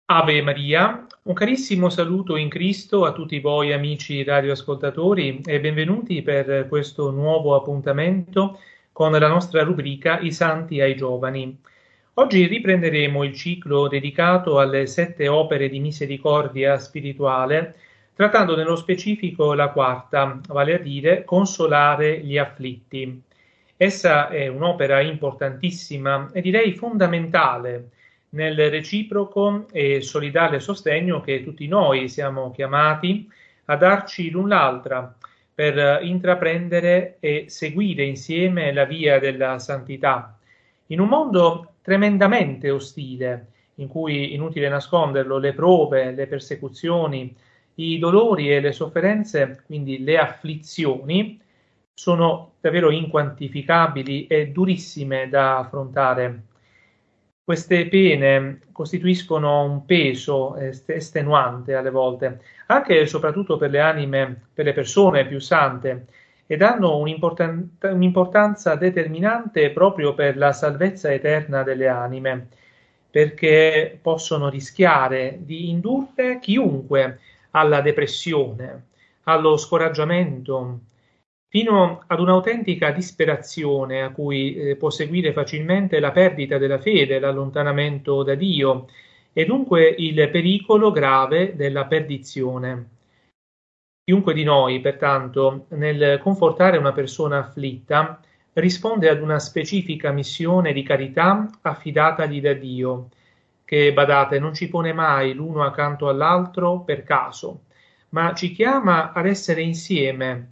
Ave Maria, un carissimo saluto in Cristo a tutti voi amici radioascoltatori e benvenuti per questo nuovo appuntamento con la nostra rubrica I Santi ai Giovani. Oggi riprenderemo il ciclo dedicato alle 7 opere di misericordia spirituale, trattando nello specifico la quarta, vale a dire Consolare gli afflitti. Essa è un'opera importantissima e direi fondamentale nel reciproco e solidale sostegno che tutti noi siamo chiamati a darci l'un l'altra per intraprendere e seguire insieme la via della santità. In un mondo tremendamente ostile, in cui, inutile nasconderlo, le prove, le persecuzioni, i dolori e le sofferenze, quindi le afflizioni, sono davvero inquantificabili e durissime da affrontare. Queste pene costituiscono un peso estenuante alle volte, anche e soprattutto per le anime, per le persone più sante, ed hanno un'importanza determinante proprio per la salvezza eterna delle anime, perché possono rischiare di indurre chiunque alla depressione, allo scoraggiamento, fino ad un'autentica disperazione a cui può seguire facilmente la perdita della fede, l'allontanamento da Dio e dunque il pericolo grave della perdizione. Chiunque di noi, pertanto, nel confortare una persona afflitta, risponde ad una specifica missione di carità affidatagli da Dio, che, badate, non ci pone mai l'uno accanto all'altro per caso, ma ci chiama ad essere insieme,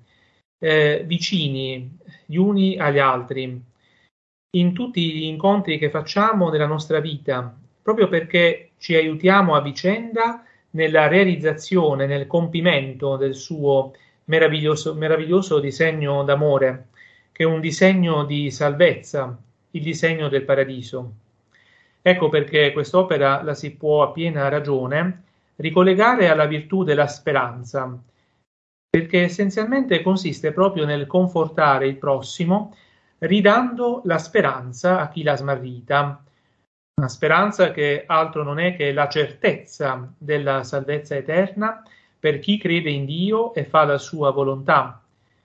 vicini gli uni agli altri, in tutti gli incontri che facciamo nella nostra vita, proprio perché ci aiutiamo a vicenda nella realizzazione, nel compimento del suo meraviglioso disegno d'amore, che è un disegno di salvezza, il disegno del paradiso. Ecco perché quest'opera la si può a piena ragione ricollegare alla virtù della speranza, perché essenzialmente consiste proprio nel confortare il prossimo, ridando la speranza a chi l'ha smarrita. Una speranza che altro non è che la certezza della salvezza eterna per chi crede in Dio e fa la sua volontà.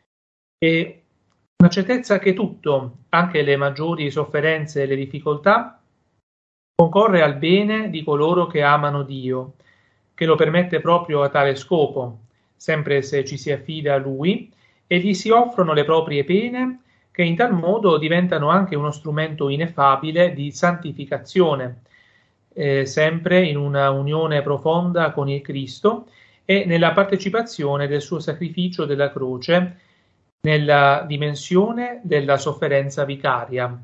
E una certezza che tutto, anche le maggiori sofferenze e le difficoltà, concorre al bene di coloro che amano Dio, che lo permette proprio a tale scopo, sempre se ci si affida a Lui, e gli si offrono le proprie pene, che in tal modo diventano anche uno strumento ineffabile di santificazione, sempre in una unione profonda con il Cristo e nella partecipazione del suo sacrificio della croce, nella dimensione della sofferenza vicaria.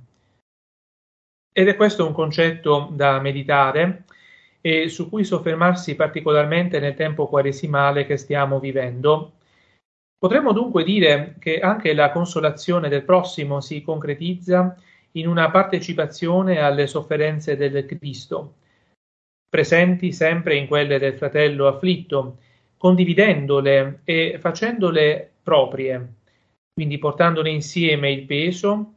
Ed è questo un concetto da meditare e su cui soffermarsi particolarmente nel tempo quaresimale che stiamo vivendo. Potremmo dunque dire che anche la consolazione del prossimo si concretizza in una partecipazione alle sofferenze del Cristo, presenti sempre in quelle del fratello afflitto, condividendole e facendole proprie, quindi portandone insieme il peso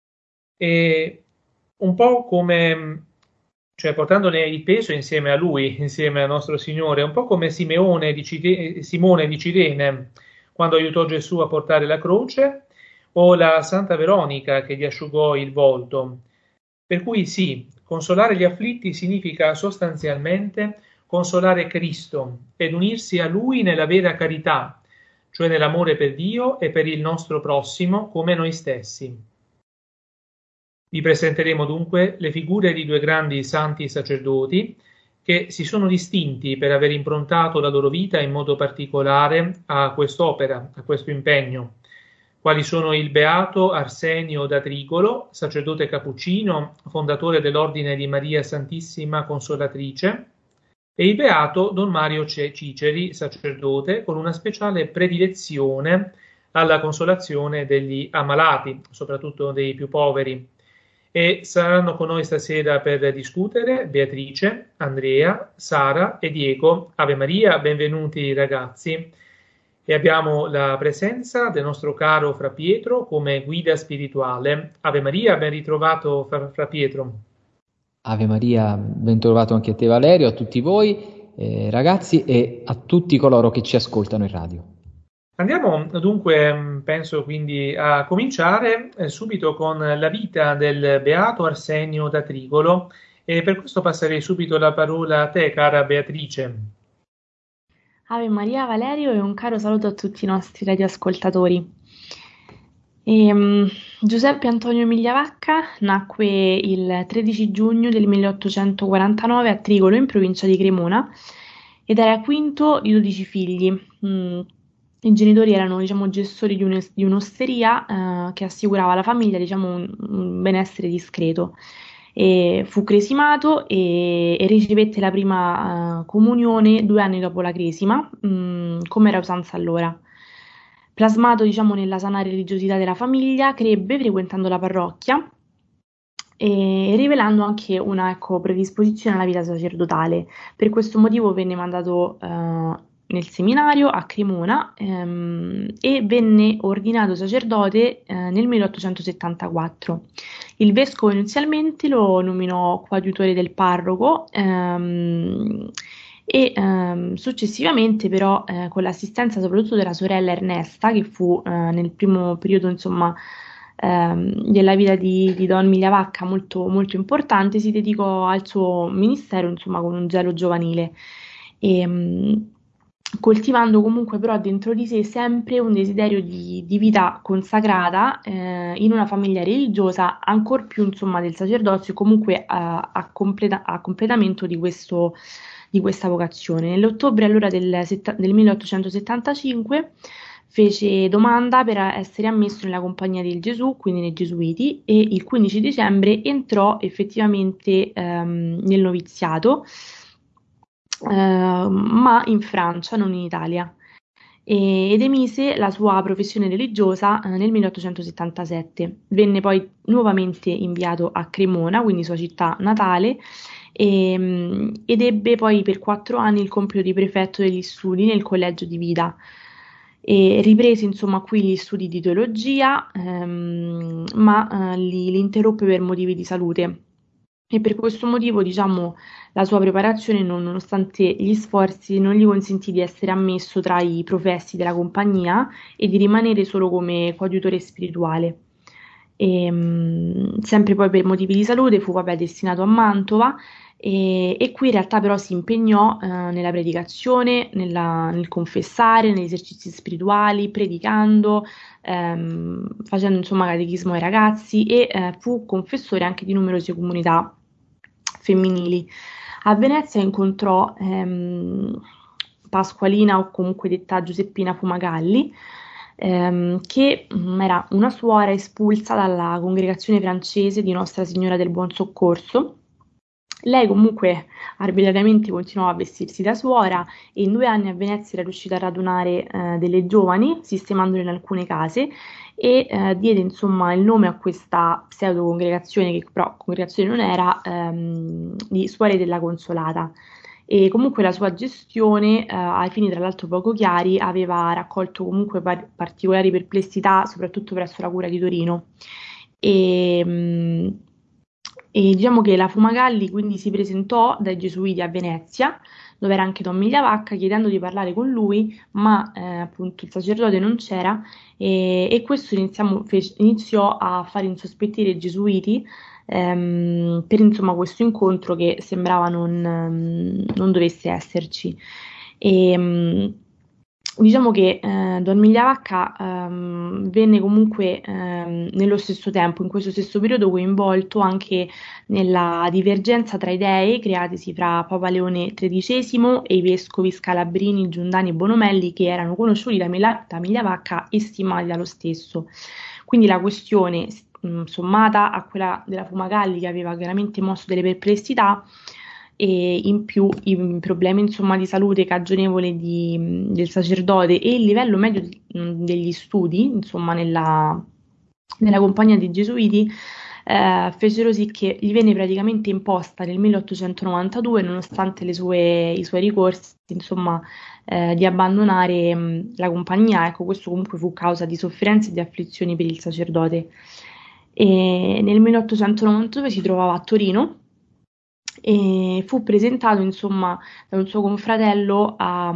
e un po' come, cioè portandone il peso insieme a lui, insieme al nostro Signore, un po' come Simone di Cirene, quando aiutò Gesù a portare la croce, o la Santa Veronica che gli asciugò il volto. Per cui sì, consolare gli afflitti significa sostanzialmente consolare Cristo ed unirsi a Lui nella vera carità, cioè nell'amore per Dio e per il nostro prossimo come noi stessi. Vi presenteremo dunque le figure di due grandi santi sacerdoti che si sono distinti per aver improntato la loro vita in modo particolare a quest'opera, a questo impegno, quali sono il beato Arsenio da Trigolo, sacerdote cappuccino, fondatore dell'Ordine di Maria Santissima Consolatrice, e il beato Don Mario Ciceri, sacerdote, con una speciale predilezione alla consolazione degli ammalati, soprattutto dei più poveri. E saranno con noi stasera per discutere Beatrice, Andrea, Sara e Diego. Ave Maria, benvenuti ragazzi. E abbiamo la presenza del nostro caro Fra Pietro come guida spirituale. Ave Maria, ben ritrovato Fra Pietro. Ave Maria, ben trovato anche a te Valerio, a tutti voi ragazzi e a tutti coloro che ci ascoltano in radio. Andiamo dunque, penso quindi a cominciare subito con la vita del Beato Arsenio da Trigolo e per questo passerei subito la parola a te, cara Beatrice. Ave Maria Valerio e un caro saluto a tutti i nostri radioascoltatori. Giuseppe Antonio Migliavacca nacque il 13 giugno del 1849 a Trigolo, in provincia di Cremona, ed era quinto di 12 figli. I genitori erano, diciamo, gestori di un'osteria che assicurava alla famiglia, diciamo, un benessere discreto. E fu cresimato e ricevette la prima comunione 2 anni dopo la cresima, come era usanza allora. Plasmato, diciamo, nella sana religiosità della famiglia, crebbe frequentando la parrocchia e rivelando anche una, ecco, predisposizione alla vita sacerdotale. Per questo motivo venne mandato nel seminario a Cremona e venne ordinato sacerdote nel 1874. Il vescovo inizialmente lo nominò coadiutore del parroco e successivamente però con l'assistenza soprattutto della sorella Ernesta, che fu nel primo periodo, insomma, della vita di Don Migliavacca molto, molto importante, si dedicò al suo ministero, insomma, con un zelo giovanile. E, coltivando comunque però dentro di sé sempre un desiderio di vita consacrata in una famiglia religiosa, ancor più insomma del sacerdozio, comunque a completamento di questa vocazione. Nell'ottobre allora del 1875 fece domanda per essere ammesso nella Compagnia del Gesù, quindi nei Gesuiti, e il 15 dicembre entrò effettivamente nel noviziato, ma in Francia, non in Italia, ed emise la sua professione religiosa nel 1877. Venne poi nuovamente inviato a Cremona, quindi sua città natale, ed ebbe poi per 4 anni il compito di prefetto degli studi nel collegio di Vida. E riprese insomma qui gli studi di teologia, ma li interruppe per motivi di salute. E per questo motivo, diciamo, la sua preparazione, nonostante gli sforzi, non gli consentì di essere ammesso tra i professi della compagnia e di rimanere solo come coadiutore spirituale. Sempre poi per motivi di salute fu, vabbè, destinato a Mantova e qui in realtà però si impegnò nella predicazione, nel confessare, negli esercizi spirituali, predicando, facendo insomma catechismo ai ragazzi e fu confessore anche di numerose comunità femminili. A Venezia incontrò Pasqualina, o comunque detta Giuseppina Fumagalli, che era una suora espulsa dalla congregazione francese di Nostra Signora del Buon Soccorso. Lei comunque arbitrariamente continuò a vestirsi da suora e in 2 anni a Venezia era riuscita a radunare delle giovani, sistemandole in alcune case e diede insomma il nome a questa pseudo congregazione, che però congregazione non era, di Suore della Consolata. E comunque la sua gestione, ai fini tra l'altro poco chiari, aveva raccolto comunque particolari perplessità, soprattutto presso la Cura di Torino. E, e diciamo che la Fumagalli quindi si presentò dai Gesuiti a Venezia, dove era anche Don Migliavacca, chiedendo di parlare con lui, ma appunto il sacerdote non c'era e questo iniziò a fare insospettire i Gesuiti per insomma questo incontro che sembrava non dovesse esserci. E, diciamo che Don Migliavacca venne comunque nello stesso tempo, in questo stesso periodo, coinvolto anche nella divergenza tra idee createsi fra Papa Leone XIII e i vescovi Scalabrini, Giundani e Bonomelli, che erano conosciuti da Migliavacca e stimati dallo stesso. Quindi la questione, sommata a quella della Fumagalli, che aveva chiaramente mosso delle perplessità, e in più i problemi insomma di salute cagionevole del sacerdote e il livello medio degli studi insomma nella compagnia dei Gesuiti fecero sì che gli venne praticamente imposta nel 1892, nonostante i suoi ricorsi, insomma, di abbandonare la compagnia. Ecco, questo comunque fu causa di sofferenze e di afflizioni per il sacerdote. E nel 1892 si trovava a Torino e fu presentato insomma da un suo confratello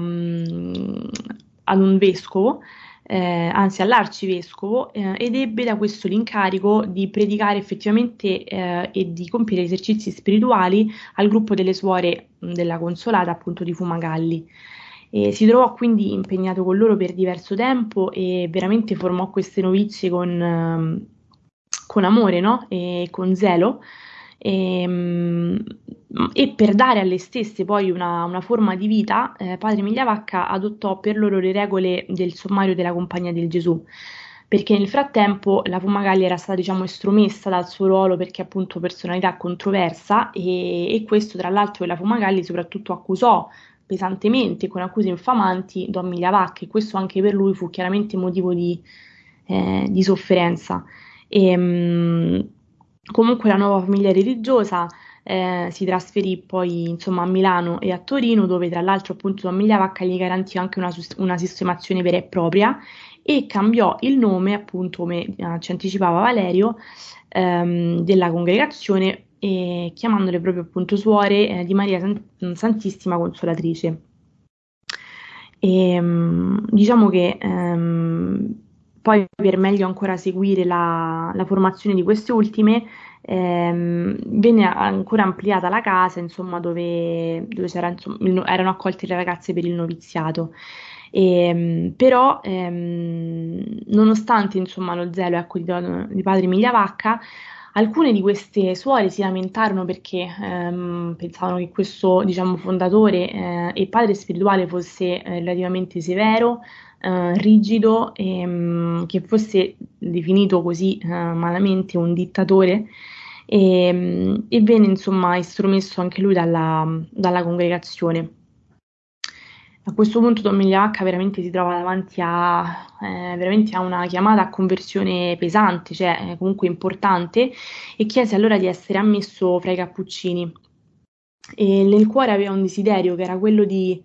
ad un vescovo, anzi all'arcivescovo, ed ebbe da questo l'incarico di predicare effettivamente e di compiere esercizi spirituali al gruppo delle suore della Consolata, appunto di Fumagalli. E si trovò quindi impegnato con loro per diverso tempo e veramente formò queste novizie con amore, no? E con zelo. E, e per dare alle stesse poi una forma di vita, padre Migliavacca adottò per loro le regole del sommario della Compagnia del Gesù, perché nel frattempo la Fumagalli era stata, diciamo, estromessa dal suo ruolo perché appunto personalità controversa e questo tra l'altro la Fumagalli soprattutto accusò pesantemente con accuse infamanti Don Migliavacca, e questo anche per lui fu chiaramente motivo di sofferenza. E, comunque la nuova famiglia religiosa si trasferì poi insomma a Milano e a Torino, dove tra l'altro appunto Don Migliavacca gli garantì anche una sistemazione vera e propria e cambiò il nome, appunto come ci anticipava Valerio, della congregazione, chiamandole proprio appunto suore di Maria Santissima Consolatrice. E, diciamo che poi per meglio ancora seguire la formazione di queste ultime, venne ancora ampliata la casa, insomma, dove c'era, insomma, erano accolte le ragazze per il noviziato. Però, nonostante insomma, lo zelo, ecco, di padre Migliavacca, alcune di queste suore si lamentarono perché pensavano che questo, diciamo, fondatore e padre spirituale fosse relativamente severo, rigido, e che fosse definito così malamente un dittatore, e venne insomma estromesso anche lui dalla congregazione. A questo punto Don Migliavacca veramente si trova davanti veramente a una chiamata a conversione pesante, cioè comunque importante, e chiese allora di essere ammesso fra i cappuccini. E nel cuore aveva un desiderio che era quello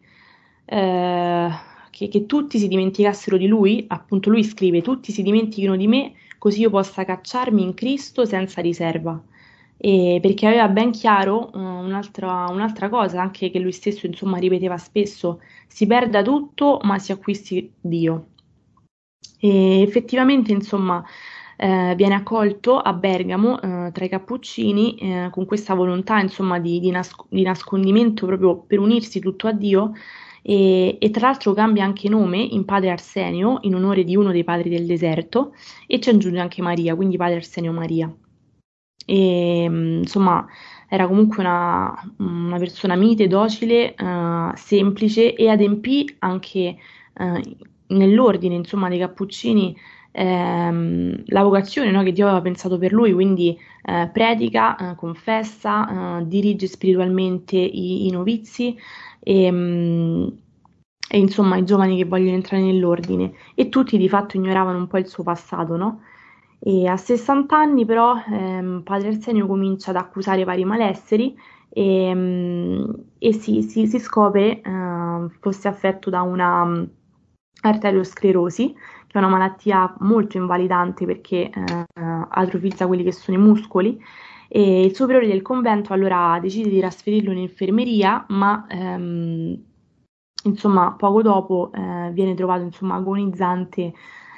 che tutti si dimenticassero di lui, appunto lui scrive: tutti si dimentichino di me, così io possa cacciarmi in Cristo senza riserva. E perché aveva ben chiaro un'altra cosa, anche che lui stesso insomma ripeteva spesso: si perda tutto ma si acquisti Dio. E effettivamente insomma viene accolto a Bergamo tra i cappuccini con questa volontà insomma di nascondimento proprio per unirsi tutto a Dio, e tra l'altro cambia anche nome in padre Arsenio in onore di uno dei padri del deserto, e ci aggiunge anche Maria, quindi padre Arsenio Maria. E insomma era comunque una persona mite, docile, semplice, e adempì anche nell'ordine insomma dei Cappuccini la vocazione, no, che Dio aveva pensato per lui, quindi predica, confessa, dirige spiritualmente i novizi e insomma i giovani che vogliono entrare nell'ordine, e tutti di fatto ignoravano un po' il suo passato, no? E a 60 anni però padre Arsenio comincia ad accusare vari malesseri e si scopre fosse affetto da una arteriosclerosi, che è una malattia molto invalidante perché atrofizza quelli che sono i muscoli. E il superiore del convento allora decide di trasferirlo in infermeria, ma insomma poco dopo viene trovato insomma agonizzante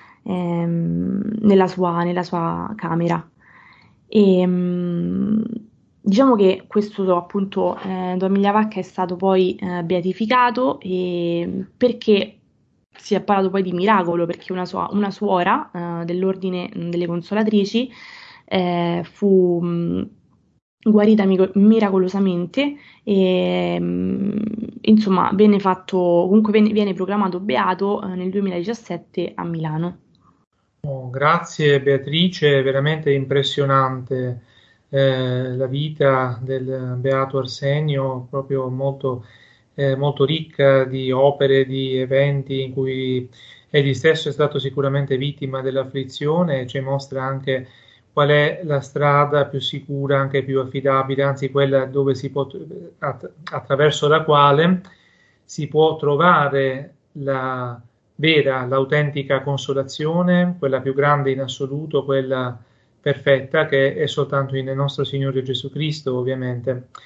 nella sua camera. E, diciamo che questo appunto Don Migliavacca è stato poi beatificato, perché si è parlato poi di miracolo, perché una suora dell'ordine delle Consolatrici fu guarita miracolosamente e insomma viene proclamato beato nel 2017 a Milano. Oh, grazie Beatrice, veramente impressionante la vita del Beato Arsenio, proprio molto ricca di opere, di eventi in cui egli stesso è stato sicuramente vittima dell'afflizione, e ci mostra anche qual è la strada più sicura, anche più affidabile, anzi quella dove attraverso la quale si può trovare la vera, l'autentica consolazione, quella più grande in assoluto, quella perfetta, che è soltanto in nostro Signore Gesù Cristo, ovviamente.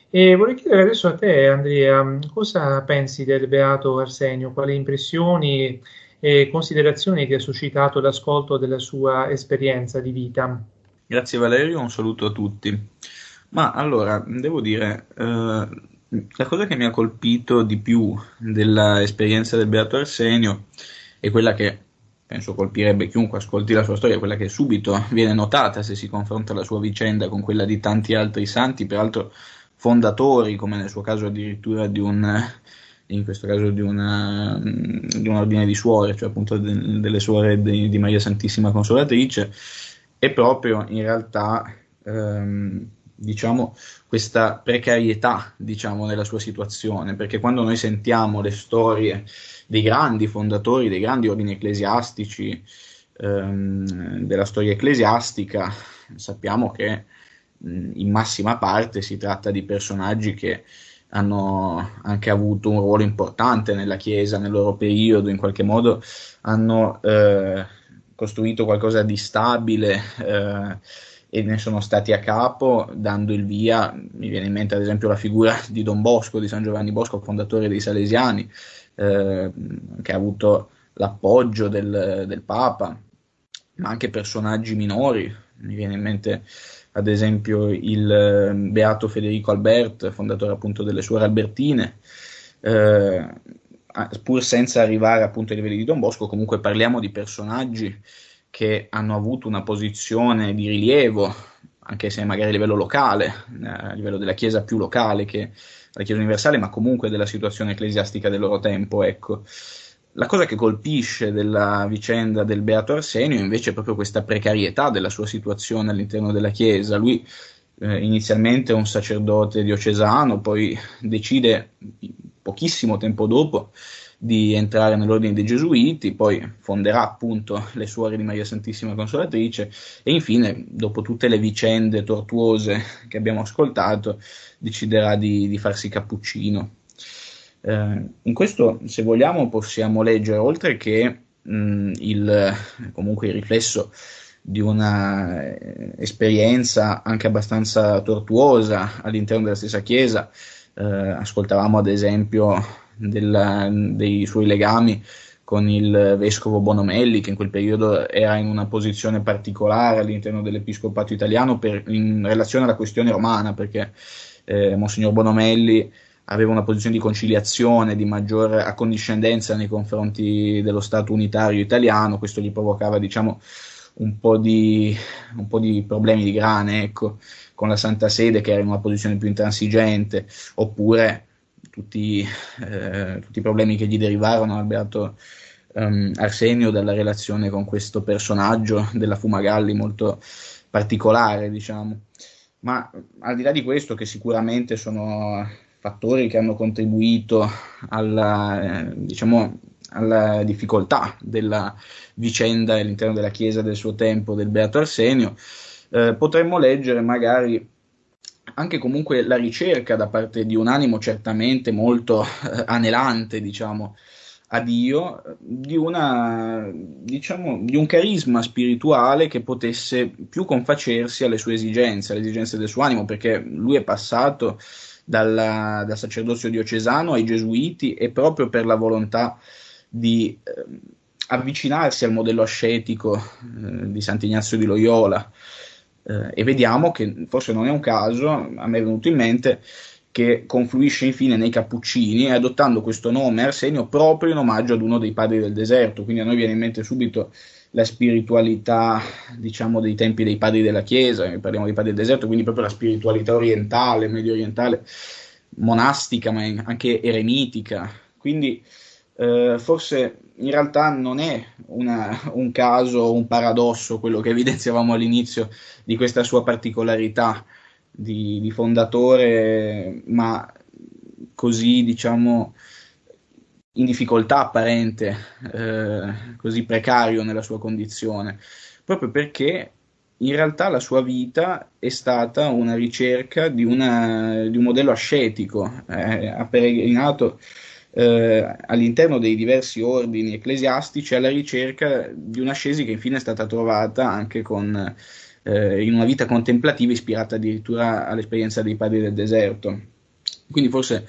E vorrei chiedere adesso a te, Andrea, cosa pensi del beato Arsenio? Quali impressioni e considerazioni ti ha suscitato l'ascolto della sua esperienza di vita? Grazie Valerio, un saluto a tutti. Ma allora, devo dire, la cosa che mi ha colpito di più dell'esperienza del Beato Arsenio è quella che penso colpirebbe chiunque ascolti la sua storia, quella che subito viene notata se si confronta la sua vicenda con quella di tanti altri santi, peraltro fondatori, come nel suo caso addirittura in questo caso di un ordine di suore, cioè appunto delle suore di Maria Santissima Consolatrice, è proprio in realtà diciamo questa precarietà, diciamo, nella sua situazione, perché quando noi sentiamo le storie dei grandi fondatori, dei grandi ordini ecclesiastici, della storia ecclesiastica, sappiamo che in massima parte si tratta di personaggi che hanno anche avuto un ruolo importante nella Chiesa nel loro periodo, in qualche modo hanno costruito qualcosa di stabile e ne sono stati a capo, dando il via. Mi viene in mente ad esempio la figura di Don Bosco, di San Giovanni Bosco, fondatore dei Salesiani, che ha avuto l'appoggio del Papa, ma anche personaggi minori. Mi viene in mente ad esempio il beato Federico Albert, fondatore appunto delle Suore Albertine, pur senza arrivare appunto ai livelli di Don Bosco. Comunque parliamo di personaggi che hanno avuto una posizione di rilievo, anche se magari a livello locale, a livello della Chiesa più locale che la Chiesa universale, ma comunque della situazione ecclesiastica del loro tempo, ecco. La cosa che colpisce della vicenda del Beato Arsenio invece è proprio questa precarietà della sua situazione all'interno della Chiesa. Lui inizialmente è un sacerdote diocesano, poi decide pochissimo tempo dopo di entrare nell'ordine dei Gesuiti, poi fonderà appunto le Suore di Maria Santissima Consolatrice e infine, dopo tutte le vicende tortuose che abbiamo ascoltato, deciderà di farsi cappuccino. In questo, se vogliamo, possiamo leggere, oltre che comunque il riflesso di una esperienza anche abbastanza tortuosa all'interno della stessa Chiesa. Ascoltavamo ad esempio dei suoi legami con il vescovo Bonomelli, che in quel periodo era in una posizione particolare all'interno dell'episcopato italiano in relazione alla questione romana, perché Monsignor Bonomelli aveva una posizione di conciliazione, di maggior accondiscendenza nei confronti dello Stato unitario italiano. Questo gli provocava, diciamo, un po' di problemi di grane, ecco, con la Santa Sede, che era in una posizione più intransigente, oppure tutti i problemi che gli derivarono al beato Arsenio dalla relazione con questo personaggio della Fumagalli molto particolare, diciamo. Ma al di là di questo, che sicuramente sono fattori che hanno contribuito alla difficoltà della vicenda all'interno della Chiesa del suo tempo del Beato Arsenio, potremmo leggere magari anche comunque la ricerca da parte di un animo certamente molto anelante, diciamo, a Dio, di un carisma spirituale che potesse più confacersi alle sue esigenze, alle esigenze del suo animo, perché lui è passato dal sacerdozio diocesano ai Gesuiti, e proprio per la volontà di avvicinarsi al modello ascetico di Sant'Ignazio di Loyola, e vediamo che forse non è un caso, a me è venuto in mente, che confluisce infine nei Cappuccini, adottando questo nome Arsenio proprio in omaggio ad uno dei padri del deserto. Quindi a noi viene in mente subito la spiritualità, diciamo, dei tempi dei padri della Chiesa. Parliamo dei padri del deserto, quindi proprio la spiritualità orientale, medio orientale, monastica, ma anche eremitica. Quindi forse in realtà non è un caso, un paradosso quello che evidenziavamo all'inizio di questa sua particolarità di fondatore, ma così, diciamo, in difficoltà apparente, così precario nella sua condizione, proprio perché in realtà la sua vita è stata una ricerca di un modello ascetico. Ha peregrinato all'interno dei diversi ordini ecclesiastici alla ricerca di un'ascesi che infine è stata trovata anche in una vita contemplativa ispirata addirittura all'esperienza dei padri del deserto. Quindi forse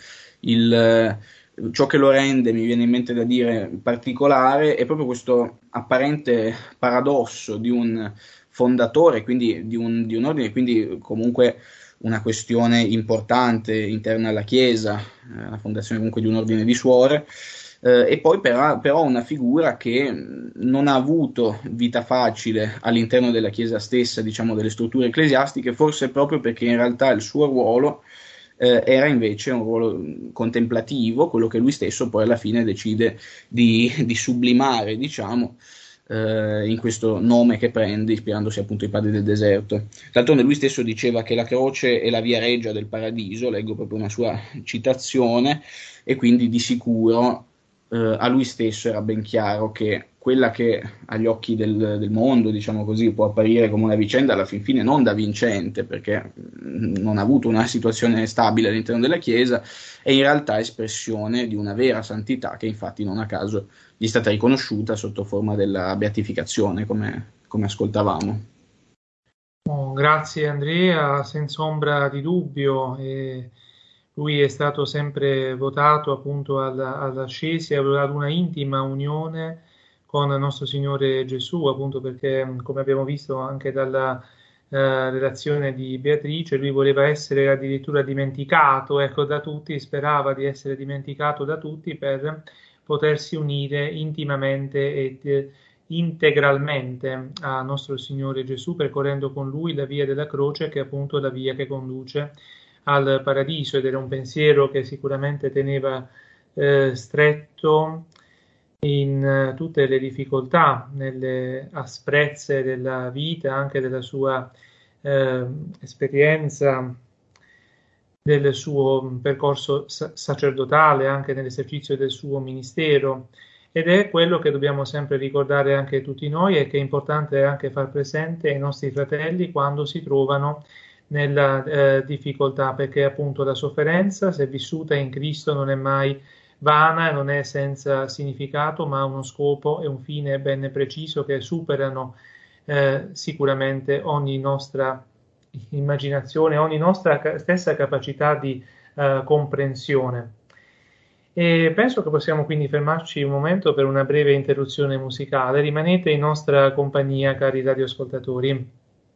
ciò che lo rende, mi viene in mente da dire, particolare, è proprio questo apparente paradosso di un fondatore, quindi di un ordine, quindi comunque una questione importante interna alla Chiesa, la fondazione comunque di un ordine di suore, e poi però una figura che non ha avuto vita facile all'interno della Chiesa stessa, diciamo delle strutture ecclesiastiche, forse proprio perché in realtà il suo ruolo era invece un ruolo contemplativo, quello che lui stesso poi alla fine decide di sublimare, diciamo, in questo nome che prende, ispirandosi appunto ai padri del deserto. D'altronde lui stesso diceva che la croce è la via regia del paradiso, leggo proprio una sua citazione, e quindi di sicuro a lui stesso era ben chiaro che quella che agli occhi del mondo, diciamo così, può apparire come una vicenda alla fin fine non da vincente, perché non ha avuto una situazione stabile all'interno della Chiesa, è in realtà espressione di una vera santità che infatti non a caso gli è stata riconosciuta sotto forma della beatificazione, come ascoltavamo. Oh, grazie Andrea, senza ombra di dubbio. Lui è stato sempre votato appunto all'ascesi, ad una intima unione con il nostro Signore Gesù, appunto perché, come abbiamo visto anche dalla relazione di Beatrice, lui voleva essere addirittura dimenticato, ecco, da tutti, sperava di essere dimenticato da tutti per potersi unire intimamente ed integralmente a nostro Signore Gesù, percorrendo con lui la via della croce, che è appunto la via che conduce al paradiso, ed era un pensiero che sicuramente teneva stretto in tutte le difficoltà, nelle asprezze della vita, anche della sua esperienza, del suo percorso sacerdotale, anche nell'esercizio del suo ministero. Ed è quello che dobbiamo sempre ricordare anche tutti noi, e che è importante anche far presente ai nostri fratelli quando si trovano nella difficoltà, perché appunto la sofferenza, se vissuta in Cristo, non è mai vana e non è senza significato, ma ha uno scopo e un fine ben preciso che superano sicuramente ogni nostra immaginazione, ogni nostra stessa capacità di comprensione. E penso che possiamo quindi fermarci un momento per una breve interruzione musicale. Rimanete in nostra compagnia, cari radioascoltatori.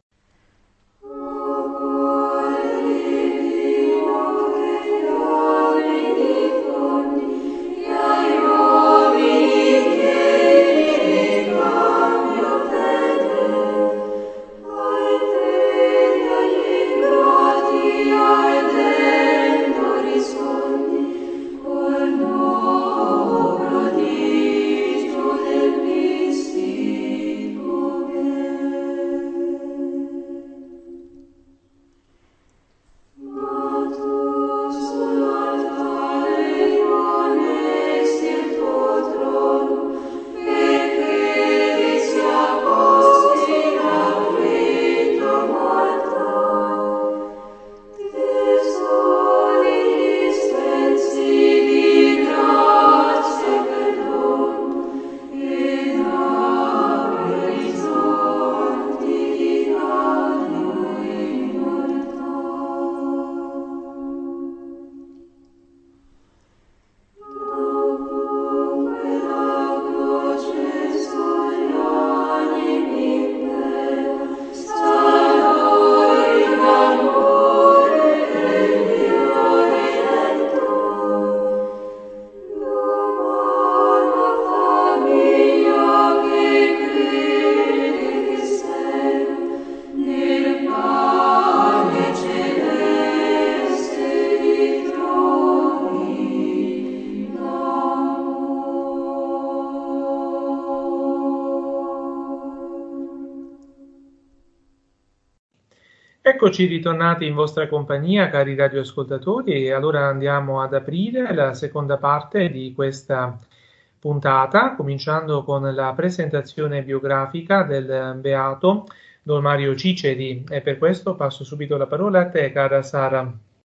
Eccoci ritornati in vostra compagnia, cari radioascoltatori, e allora andiamo ad aprire la seconda parte di questa puntata, cominciando con la presentazione biografica del beato Don Mario Ciceri, e per questo passo subito la parola a te, cara Sara.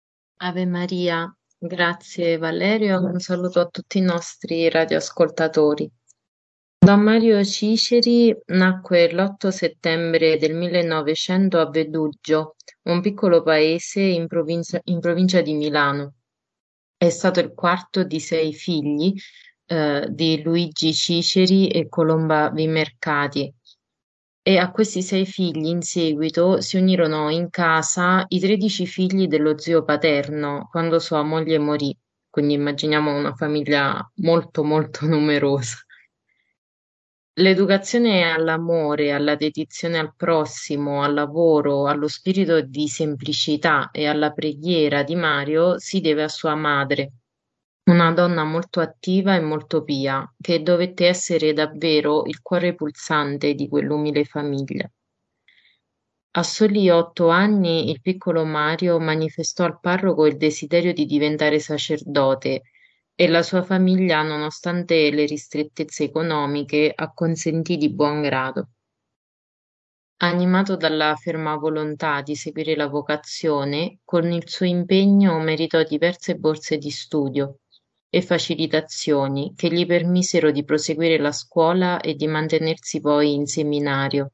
Ave Maria, grazie Valerio, un saluto a tutti i nostri radioascoltatori. Don Mario Ciceri nacque l'8 settembre del 1900 a Veduggio, un piccolo paese in provincia di Milano. È stato il quarto di 6 figli di Luigi Ciceri e Colomba Vimercati. E a questi 6 figli in seguito si unirono in casa i 13 figli dello zio paterno quando sua moglie morì. Quindi immaginiamo una famiglia molto molto numerosa. L'educazione all'amore, alla dedizione al prossimo, al lavoro, allo spirito di semplicità e alla preghiera di Mario si deve a sua madre, una donna molto attiva e molto pia, che dovette essere davvero il cuore pulsante di quell'umile famiglia. A soli 8 anni il piccolo Mario manifestò al parroco il desiderio di diventare sacerdote e la sua famiglia, nonostante le ristrettezze economiche, acconsentì di buon grado. Animato dalla ferma volontà di seguire la vocazione, con il suo impegno meritò diverse borse di studio e facilitazioni che gli permisero di proseguire la scuola e di mantenersi poi in seminario.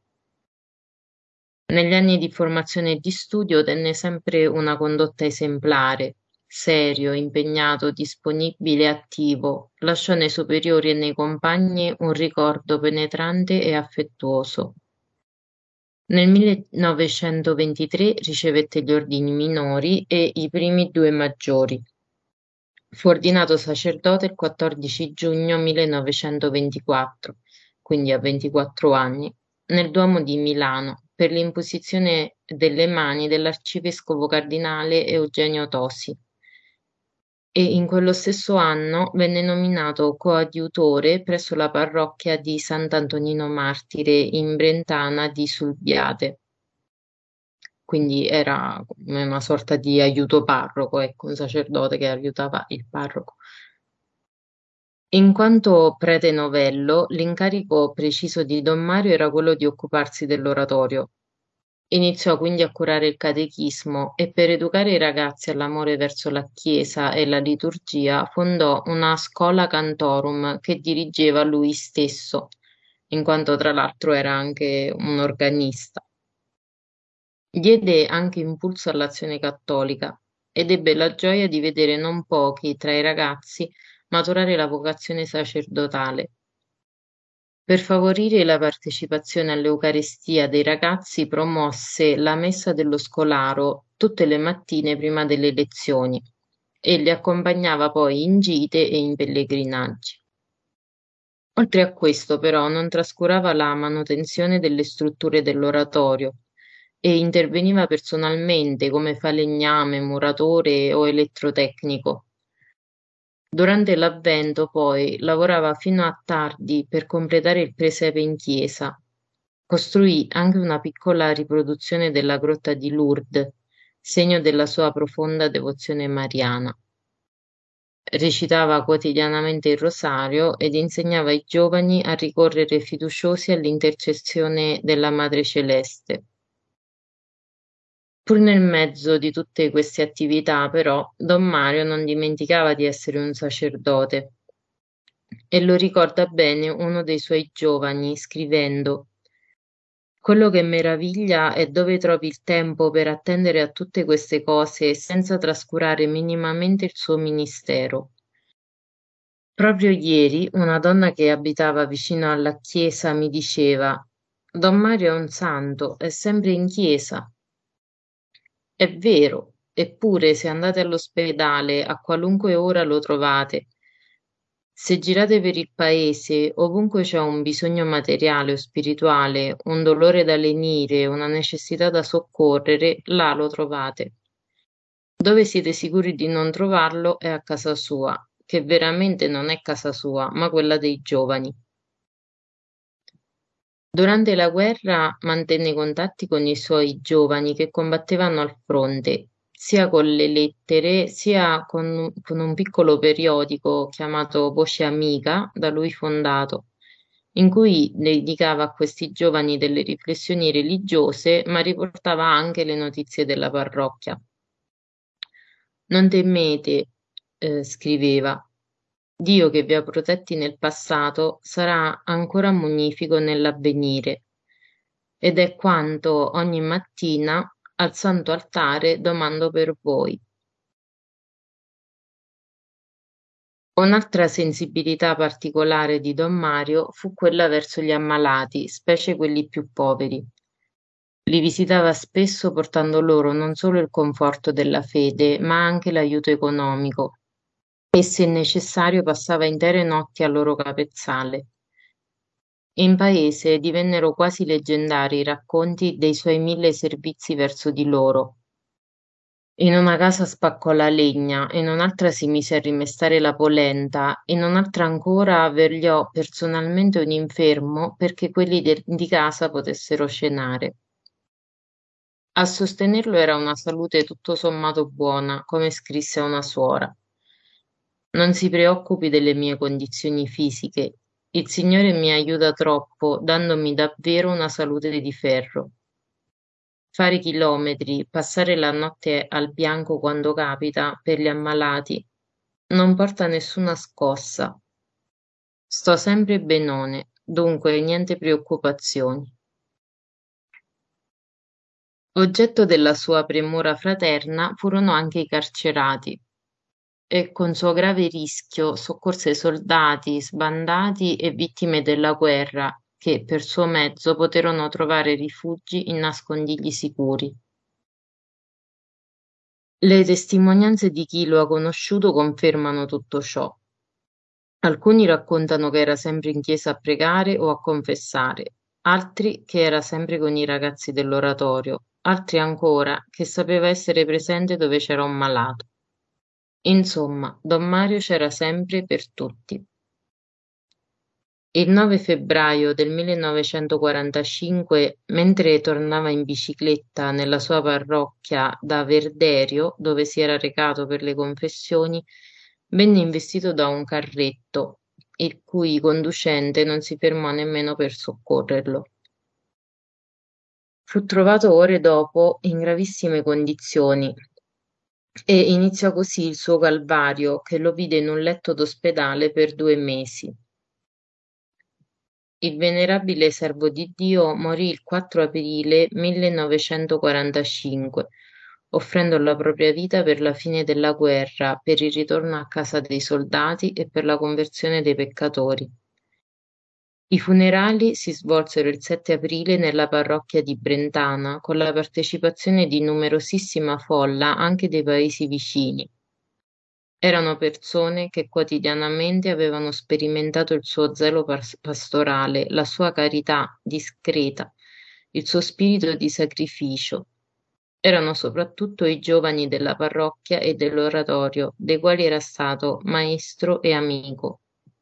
Negli anni di formazione e di studio tenne sempre una condotta esemplare, serio, impegnato, disponibile e attivo, lasciò nei superiori e nei compagni un ricordo penetrante e affettuoso. Nel 1923 ricevette gli ordini minori e i primi 2 maggiori. Fu ordinato sacerdote il 14 giugno 1924, quindi a 24 anni, nel Duomo di Milano, per l'imposizione delle mani dell'arcivescovo cardinale Eugenio Tosi. E in quello stesso anno venne nominato coadiutore presso la parrocchia di Sant'Antonino Martire in Brentana di Sulbiate. Quindi era come una sorta di aiuto parroco, ecco, un sacerdote che aiutava il parroco. In quanto prete novello, l'incarico preciso di Don Mario era quello di occuparsi dell'oratorio. Iniziò quindi a curare il catechismo e per educare i ragazzi all'amore verso la Chiesa e la liturgia fondò una Schola Cantorum che dirigeva lui stesso, in quanto tra l'altro era anche un organista. Diede anche impulso all'azione cattolica ed ebbe la gioia di vedere non pochi tra i ragazzi maturare la vocazione sacerdotale. Per favorire la partecipazione all'Eucaristia dei ragazzi promosse la messa dello scolaro tutte le mattine prima delle lezioni e li accompagnava poi in gite e in pellegrinaggi. Oltre a questo, però, non trascurava la manutenzione delle strutture dell'oratorio e interveniva personalmente come falegname, muratore o elettrotecnico. Durante l'Avvento, poi, lavorava fino a tardi per completare il presepe in chiesa. Costruì anche una piccola riproduzione della grotta di Lourdes, segno della sua profonda devozione mariana. Recitava quotidianamente il rosario ed insegnava ai giovani a ricorrere fiduciosi all'intercessione della Madre Celeste. Pur nel mezzo di tutte queste attività, però, Don Mario non dimenticava di essere un sacerdote e lo ricorda bene uno dei suoi giovani, scrivendo: quello che meraviglia è dove trovi il tempo per attendere a tutte queste cose senza trascurare minimamente il suo ministero. Proprio ieri una donna che abitava vicino alla chiesa mi diceva: Don Mario è un santo, è sempre in chiesa. È vero, eppure se andate all'ospedale a qualunque ora lo trovate. Se girate per il paese, ovunque c'è un bisogno materiale o spirituale, un dolore da lenire, una necessità da soccorrere, là lo trovate. Dove siete sicuri di non trovarlo è a casa sua, che veramente non è casa sua, ma quella dei giovani. Durante la guerra mantenne contatti con i suoi giovani che combattevano al fronte, sia con le lettere, sia con un piccolo periodico chiamato Voce Amica, da lui fondato, in cui dedicava a questi giovani delle riflessioni religiose, ma riportava anche le notizie della parrocchia. Non temete, scriveva. Dio che vi ha protetti nel passato sarà ancora munifico nell'avvenire ed è quanto ogni mattina al santo altare domando per voi. Un'altra sensibilità particolare di Don Mario fu quella verso gli ammalati, specie quelli più poveri. Li visitava spesso portando loro non solo il conforto della fede, ma anche l'aiuto economico, e se necessario passava intere notti al loro capezzale. In paese divennero quasi leggendari i racconti dei suoi 1000 servizi verso di loro. In una casa spaccò la legna, in un'altra si mise a rimestare la polenta, in un'altra ancora vegliò personalmente un infermo perché quelli di casa potessero cenare. A sostenerlo era una salute tutto sommato buona, come scrisse a una suora. Non si preoccupi delle mie condizioni fisiche. Il Signore mi aiuta troppo, dandomi davvero una salute di ferro. Fare chilometri, passare la notte al bianco quando capita, per gli ammalati, non porta nessuna scossa. Sto sempre benone, dunque niente preoccupazioni. Oggetto della sua premura fraterna furono anche i carcerati, e con suo grave rischio soccorse soldati, sbandati e vittime della guerra che per suo mezzo poterono trovare rifugi in nascondigli sicuri. Le testimonianze di chi lo ha conosciuto confermano tutto ciò. Alcuni raccontano che era sempre in chiesa a pregare o a confessare, altri che era sempre con i ragazzi dell'oratorio, altri ancora che sapeva essere presente dove c'era un malato. Insomma, Don Mario c'era sempre per tutti. Il 9 febbraio del 1945, mentre tornava in bicicletta nella sua parrocchia da Verderio, dove si era recato per le confessioni, venne investito da un carretto, il cui conducente non si fermò nemmeno per soccorrerlo. Fu trovato ore dopo in gravissime condizioni e iniziò così il suo calvario, che lo vide in un letto d'ospedale per 2 mesi. Il venerabile servo di Dio morì il 4 aprile 1945, offrendo la propria vita per la fine della guerra, per il ritorno a casa dei soldati e per la conversione dei peccatori. I funerali si svolsero il 7 aprile nella parrocchia di Brentana, con la partecipazione di numerosissima folla anche dei paesi vicini. Erano persone che quotidianamente avevano sperimentato il suo zelo pastorale, la sua carità discreta, il suo spirito di sacrificio. Erano soprattutto i giovani della parrocchia e dell'oratorio, dei quali era stato maestro e amico.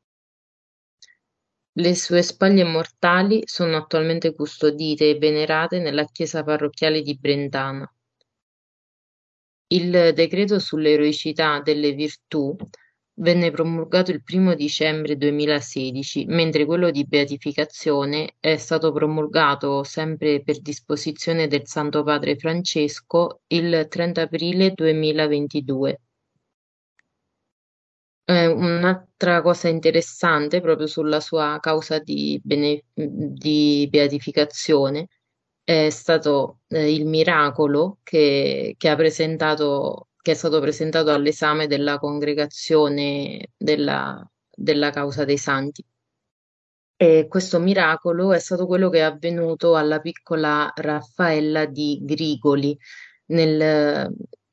Le sue spoglie mortali sono attualmente custodite e venerate nella chiesa parrocchiale di Brentana. Il decreto sull'eroicità delle virtù venne promulgato il 1° dicembre 2016, mentre quello di beatificazione è stato promulgato, sempre per disposizione del Santo Padre Francesco, il 30 aprile 2022. Un'altra cosa interessante proprio sulla sua causa di beatificazione è stato il miracolo che è stato presentato all'esame della congregazione della causa dei santi. E questo miracolo è stato quello che è avvenuto alla piccola Raffaella di Grigoli nel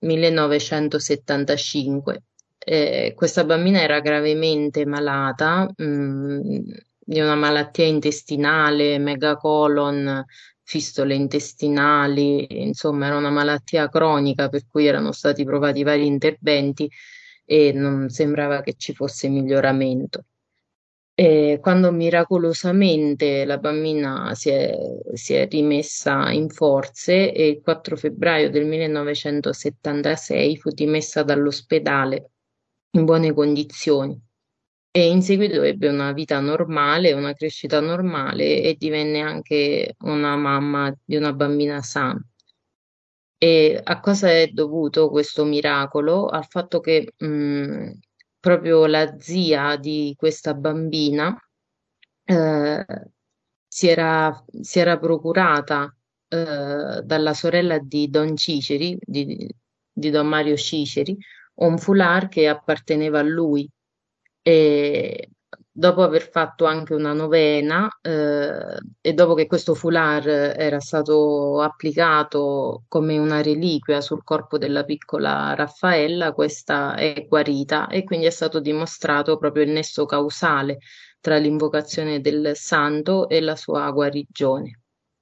1975. Questa bambina era gravemente malata, di una malattia intestinale, megacolon, fistole intestinali, insomma era una malattia cronica per cui erano stati provati vari interventi e non sembrava che ci fosse miglioramento. E quando miracolosamente la bambina si è rimessa in forze e il 4 febbraio del 1976 fu dimessa dall'ospedale in buone condizioni e in seguito ebbe una vita normale, una crescita normale e divenne anche una mamma di una bambina sana. E a cosa è dovuto questo miracolo? Al fatto che proprio la zia di questa bambina eh, si era procurata dalla sorella di Don Ciceri, di Don Mario Ciceri, un foulard che apparteneva a lui E dopo aver fatto anche una novena, e dopo che questo foulard era stato applicato come una reliquia sul corpo della piccola Raffaella, questa è guarita e quindi è stato dimostrato proprio il nesso causale tra l'invocazione del santo e la sua guarigione.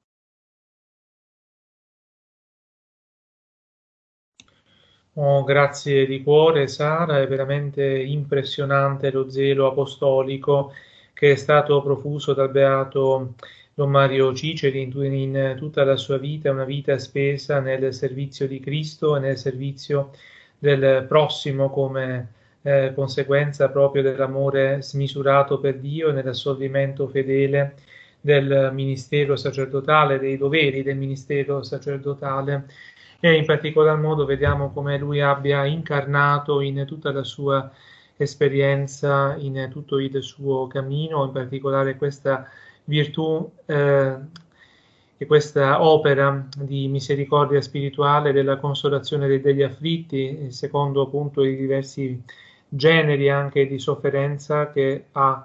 Oh, grazie di cuore, Sara, è veramente impressionante lo zelo apostolico che è stato profuso dal beato Don Mario Ciceri in tutta la sua vita, una vita spesa nel servizio di Cristo e nel servizio del prossimo come conseguenza proprio dell'amore smisurato per Dio e nell'assolvimento fedele del ministero sacerdotale, dei doveri del ministero sacerdotale. E in particolar modo vediamo come lui abbia incarnato in tutta la sua esperienza, in tutto il suo cammino, in particolare questa virtù e questa opera di misericordia spirituale della consolazione degli afflitti, secondo appunto i diversi generi anche di sofferenza che ha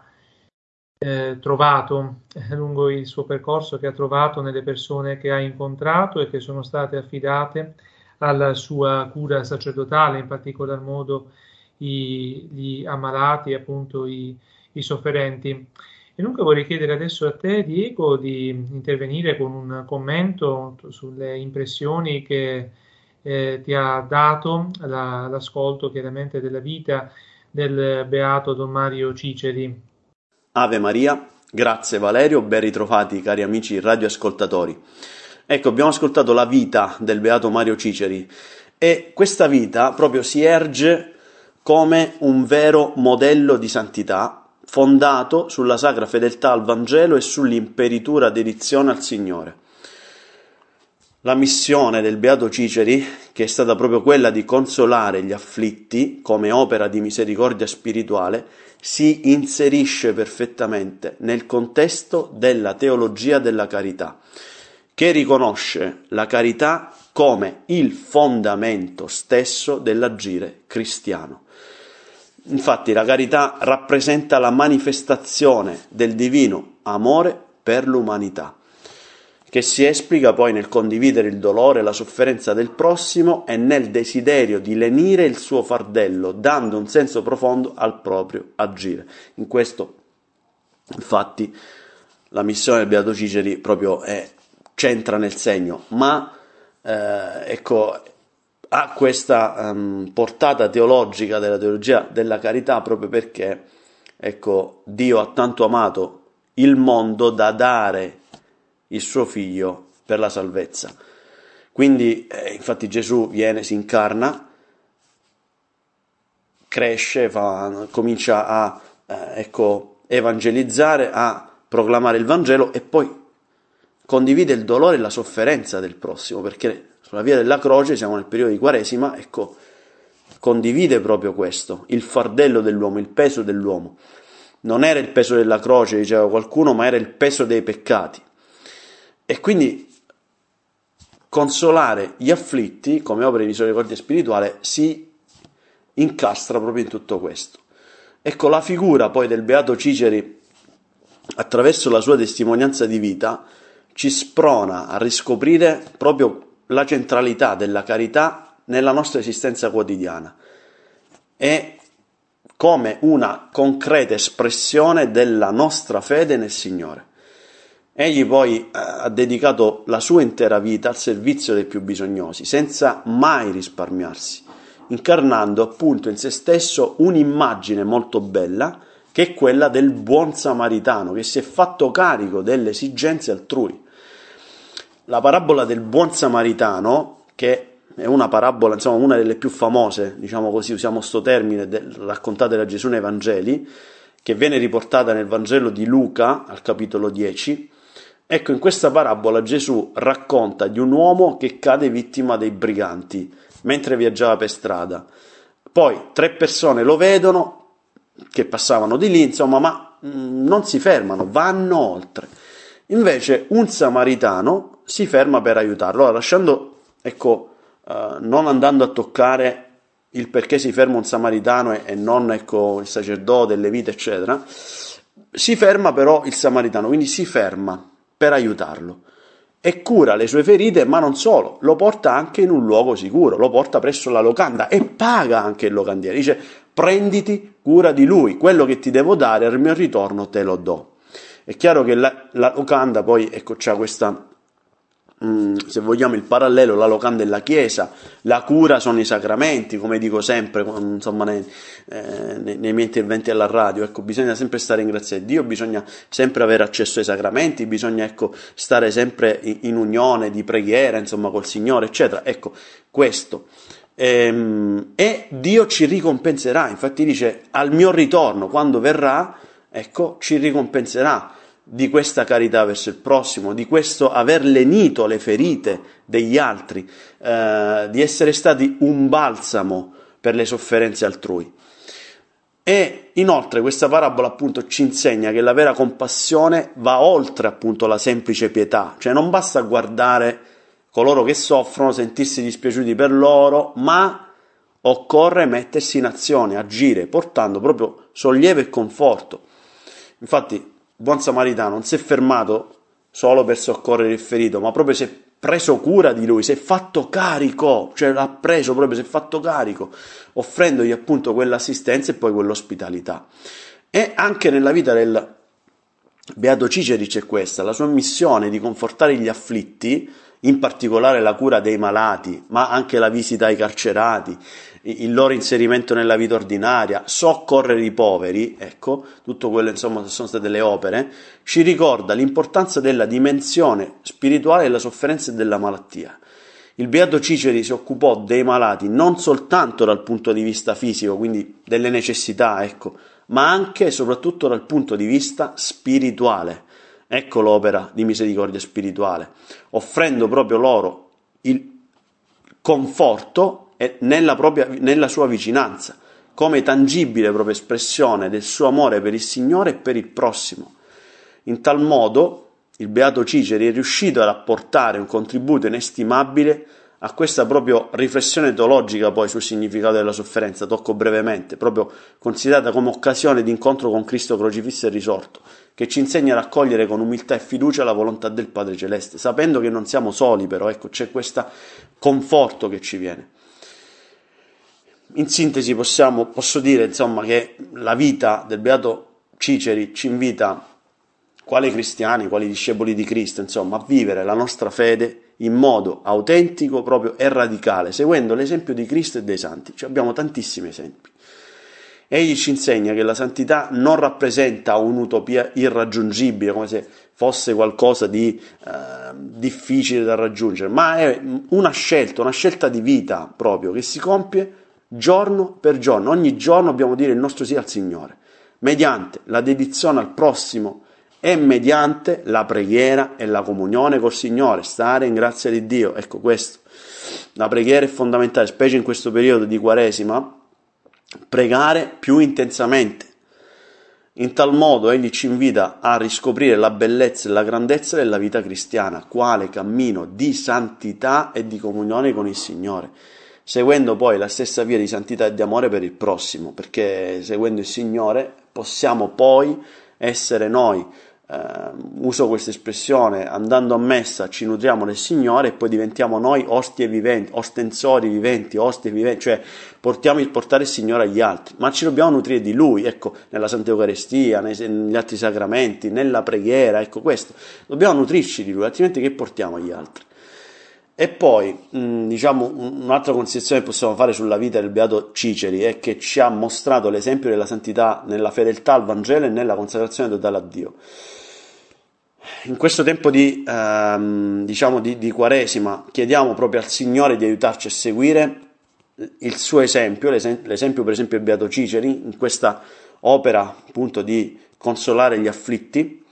trovato lungo il suo percorso, che ha trovato nelle persone che ha incontrato e che sono state affidate alla sua cura sacerdotale, in particolar modo gli ammalati, appunto i sofferenti. E dunque vorrei chiedere adesso a te, Diego, di intervenire con un commento sulle impressioni che ti ha dato l'ascolto chiaramente della vita del beato Don Mario Ciceri. Ave Maria, grazie Valerio, ben ritrovati cari amici radioascoltatori. Ecco, abbiamo ascoltato la vita del beato Mario Ciceri e questa vita proprio si erge come un vero modello di santità fondato sulla sacra fedeltà al Vangelo e sull'imperitura dedizione al Signore. La missione del beato Ciceri, che è stata proprio quella di consolare gli afflitti come opera di misericordia spirituale, si inserisce perfettamente nel contesto della teologia della carità, che riconosce la carità come il fondamento stesso dell'agire cristiano. Infatti la carità rappresenta la manifestazione del divino amore per l'umanità, che si esplica poi nel condividere il dolore e la sofferenza del prossimo e nel desiderio di lenire il suo fardello, dando un senso profondo al proprio agire. In questo, infatti, la missione del beato Ciceri proprio c'entra nel segno, ma ecco, ha questa portata teologica della teologia della carità proprio perché, ecco, Dio ha tanto amato il mondo da dare il suo figlio per la salvezza. Quindi infatti Gesù viene, si incarna, cresce, comincia a evangelizzare, a proclamare il Vangelo e poi condivide il dolore e la sofferenza del prossimo, perché sulla via della croce, siamo nel periodo di Quaresima, ecco, condivide proprio questo, il fardello dell'uomo, il peso dell'uomo. Non era il peso della croce, diceva qualcuno, ma era il peso dei peccati. E quindi consolare gli afflitti come opera di misericordia spirituale si incastra proprio in tutto questo. Ecco, la figura poi del beato Ciceri, attraverso la sua testimonianza di vita, ci sprona a riscoprire proprio la centralità della carità nella nostra esistenza quotidiana e come una concreta espressione della nostra fede nel Signore. Egli poi ha dedicato la sua intera vita al servizio dei più bisognosi, senza mai risparmiarsi, incarnando appunto in se stesso un'immagine molto bella, che è quella del buon samaritano, che si è fatto carico delle esigenze altrui. La parabola del buon samaritano, che è una parabola, insomma, una delle più famose, diciamo così, usiamo sto termine, raccontata da Gesù nei Vangeli, che viene riportata nel Vangelo di Luca, al capitolo 10, ecco, in questa parabola Gesù racconta di un uomo che cade vittima dei briganti mentre viaggiava per strada. Poi 3 persone lo vedono, che passavano di lì, insomma, ma non si fermano, vanno oltre. Invece un samaritano si ferma per aiutarlo, allora, lasciando, ecco, non andando a toccare il perché si ferma un samaritano e non, ecco, il sacerdote, il levita, eccetera. Si ferma però il samaritano, quindi si ferma per aiutarlo e cura le sue ferite, ma non solo, lo porta anche in un luogo sicuro, lo porta presso la locanda e paga anche il locandiere. Dice: prenditi cura di lui, quello che ti devo dare al mio ritorno te lo do. È chiaro che la locanda poi, ecco, c'ha questa, se vogliamo, il parallelo, la locanda è la chiesa, la cura sono i sacramenti, come dico sempre, insomma, nei miei interventi alla radio. Ecco, bisogna sempre stare in grazia di Dio, bisogna sempre avere accesso ai sacramenti, bisogna, ecco, stare sempre in unione di preghiera, insomma, col Signore, eccetera. Ecco, questo. E Dio ci ricompenserà, infatti dice: al mio ritorno, quando verrà, ecco, ci ricompenserà di questa carità verso il prossimo, di questo aver lenito le ferite degli altri, di essere stati un balsamo per le sofferenze altrui. E inoltre questa parabola appunto ci insegna che la vera compassione va oltre appunto la semplice pietà, cioè non basta guardare coloro che soffrono, sentirsi dispiaciuti per loro, ma occorre mettersi in azione, agire, portando proprio sollievo e conforto. Infatti buon samaritano non si è fermato solo per soccorrere il ferito, ma proprio si è preso cura di lui, si è fatto carico, cioè l'ha preso proprio, si è fatto carico, offrendogli appunto quell'assistenza e poi quell'ospitalità. E anche nella vita del Beato Ciceri c'è questa, la sua missione di confortare gli afflitti, in particolare la cura dei malati, ma anche la visita ai carcerati, il loro inserimento nella vita ordinaria, soccorrere i poveri, ecco, tutto quello, insomma, sono state le opere, ci ricorda l'importanza della dimensione spirituale della sofferenza e della malattia. Il Beato Ciceri si occupò dei malati non soltanto dal punto di vista fisico, quindi delle necessità, ecco, ma anche e soprattutto dal punto di vista spirituale. Ecco l'opera di misericordia spirituale, offrendo proprio loro il conforto nella sua vicinanza, come tangibile proprio espressione del suo amore per il Signore e per il prossimo. In tal modo il Beato Ciceri è riuscito ad apportare un contributo inestimabile a questa proprio riflessione teologica poi sul significato della sofferenza. Tocco brevemente, proprio considerata come occasione di incontro con Cristo crocifisso e risorto, che ci insegna ad accogliere con umiltà e fiducia la volontà del Padre Celeste, sapendo che non siamo soli, però ecco, c'è questo conforto che ci viene. In sintesi posso dire, insomma, che la vita del Beato Ciceri ci invita, quali cristiani, quali discepoli di Cristo, insomma, a vivere la nostra fede in modo autentico proprio e radicale, seguendo l'esempio di Cristo e dei santi. Cioè, abbiamo tantissimi esempi. Egli ci insegna che la santità non rappresenta un'utopia irraggiungibile, come se fosse qualcosa di difficile da raggiungere, ma è una scelta di vita proprio, che si compie giorno per giorno. Ogni giorno dobbiamo dire il nostro sì al Signore, mediante la dedizione al prossimo e mediante la preghiera e la comunione col Signore, stare in grazia di Dio. Ecco, questo, la preghiera è fondamentale, specie in questo periodo di Quaresima, pregare più intensamente. In tal modo egli ci invita a riscoprire la bellezza e la grandezza della vita cristiana, quale cammino di santità e di comunione con il Signore, seguendo poi la stessa via di santità e di amore per il prossimo, perché seguendo il Signore possiamo poi essere noi, uso questa espressione, andando a messa ci nutriamo del Signore e poi diventiamo noi ostie viventi, ostensori viventi, ostie viventi, cioè portare il Signore agli altri, ma ci dobbiamo nutrire di Lui, ecco, nella Santa Eucaristia, negli altri sacramenti, nella preghiera, ecco questo, dobbiamo nutrirci di Lui, altrimenti che portiamo agli altri? E poi, diciamo, un'altra considerazione che possiamo fare sulla vita del Beato Ciceri è che ci ha mostrato l'esempio della santità nella fedeltà al Vangelo e nella consacrazione totale a Dio. In questo tempo di Quaresima chiediamo proprio al Signore di aiutarci a seguire il suo esempio, l'esempio per esempio del Beato Ciceri, in questa opera appunto di consolare gli afflitti,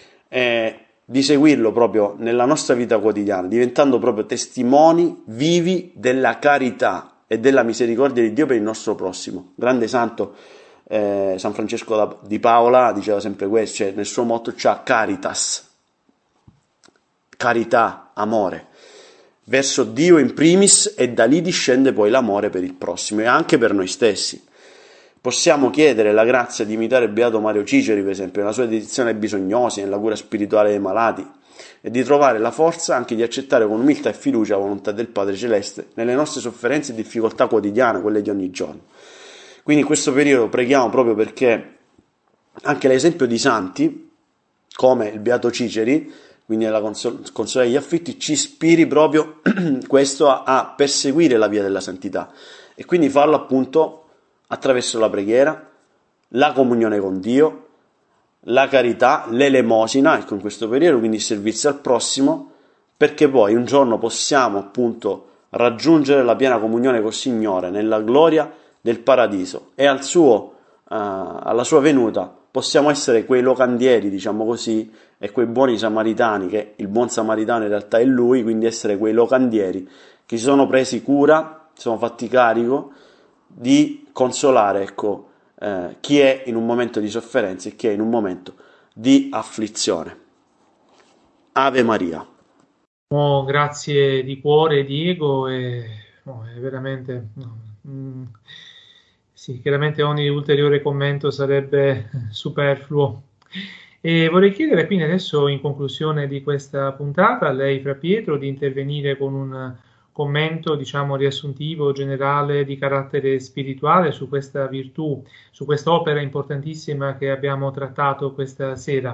di seguirlo proprio nella nostra vita quotidiana, diventando proprio testimoni vivi della carità e della misericordia di Dio per il nostro prossimo. Grande santo San Francesco di Paola diceva sempre questo, cioè nel suo motto c'ha caritas, carità, amore. verso Dio in primis, e da lì discende poi l'amore per il prossimo e anche per noi stessi. Possiamo chiedere la grazia di imitare il beato Mario Ciceri, per esempio, nella sua dedizione ai bisognosi, nella cura spirituale dei malati, e di trovare la forza anche di accettare con umiltà e fiducia la volontà del Padre Celeste nelle nostre sofferenze e difficoltà quotidiane, quelle di ogni giorno. Quindi in questo periodo preghiamo proprio perché anche l'esempio di santi, come il beato Ciceri, quindi nella consola degli afflitti, ci ispiri proprio questo a perseguire la via della santità, e quindi farlo appunto attraverso la preghiera, la comunione con Dio, la carità, l'elemosina, ecco, in questo periodo, quindi il servizio al prossimo, perché poi un giorno possiamo appunto raggiungere la piena comunione col Signore nella gloria del paradiso, e alla sua venuta possiamo essere quei locandieri, diciamo così, e quei buoni samaritani, che il buon samaritano in realtà è Lui, quindi essere quei locandieri che si sono presi cura, si sono fatti carico di consolare, ecco, chi è in un momento di sofferenza e chi è in un momento di afflizione. Ave Maria. Oh, grazie di cuore, Diego, è veramente... sì, chiaramente ogni ulteriore commento sarebbe superfluo. E vorrei chiedere quindi adesso, in conclusione di questa puntata, a lei, Fra Pietro, di intervenire con un commento, diciamo, riassuntivo, generale, di carattere spirituale su questa virtù, su questa opera importantissima che abbiamo trattato questa sera.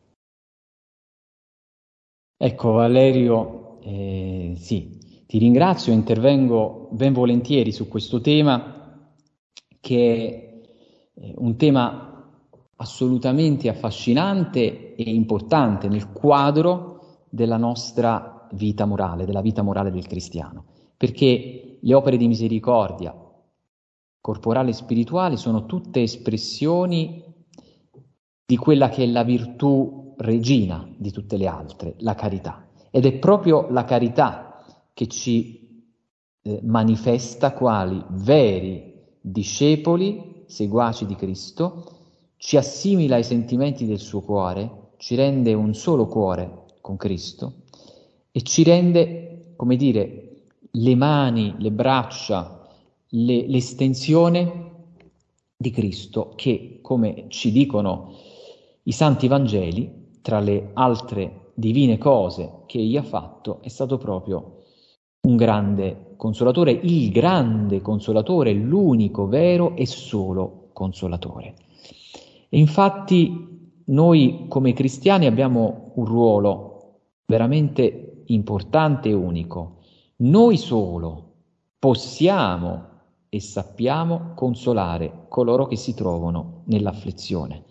Ecco, Valerio, sì, ti ringrazio, intervengo ben volentieri su questo tema, che è un tema assolutamente affascinante e importante nel quadro della nostra vita morale, della vita morale del cristiano, perché le opere di misericordia corporale e spirituale sono tutte espressioni di quella che è la virtù regina di tutte le altre, la carità. Ed è proprio la carità che ci manifesta quali veri discepoli, seguaci di Cristo, ci assimila ai sentimenti del suo cuore, ci rende un solo cuore con Cristo e ci rende, come dire, le mani, le braccia, l'estensione di Cristo, che, come ci dicono i Santi Vangeli, tra le altre divine cose che egli ha fatto, è stato proprio un grande consolatore, il grande consolatore, l'unico vero e solo consolatore. E infatti noi come cristiani abbiamo un ruolo veramente importante e unico. Noi solo possiamo e sappiamo consolare coloro che si trovano nell'afflizione,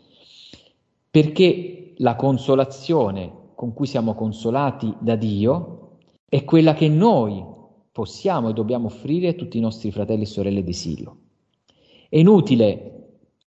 perché la consolazione con cui siamo consolati da Dio è quella che noi possiamo e dobbiamo offrire a tutti i nostri fratelli e sorelle d'esilio. È inutile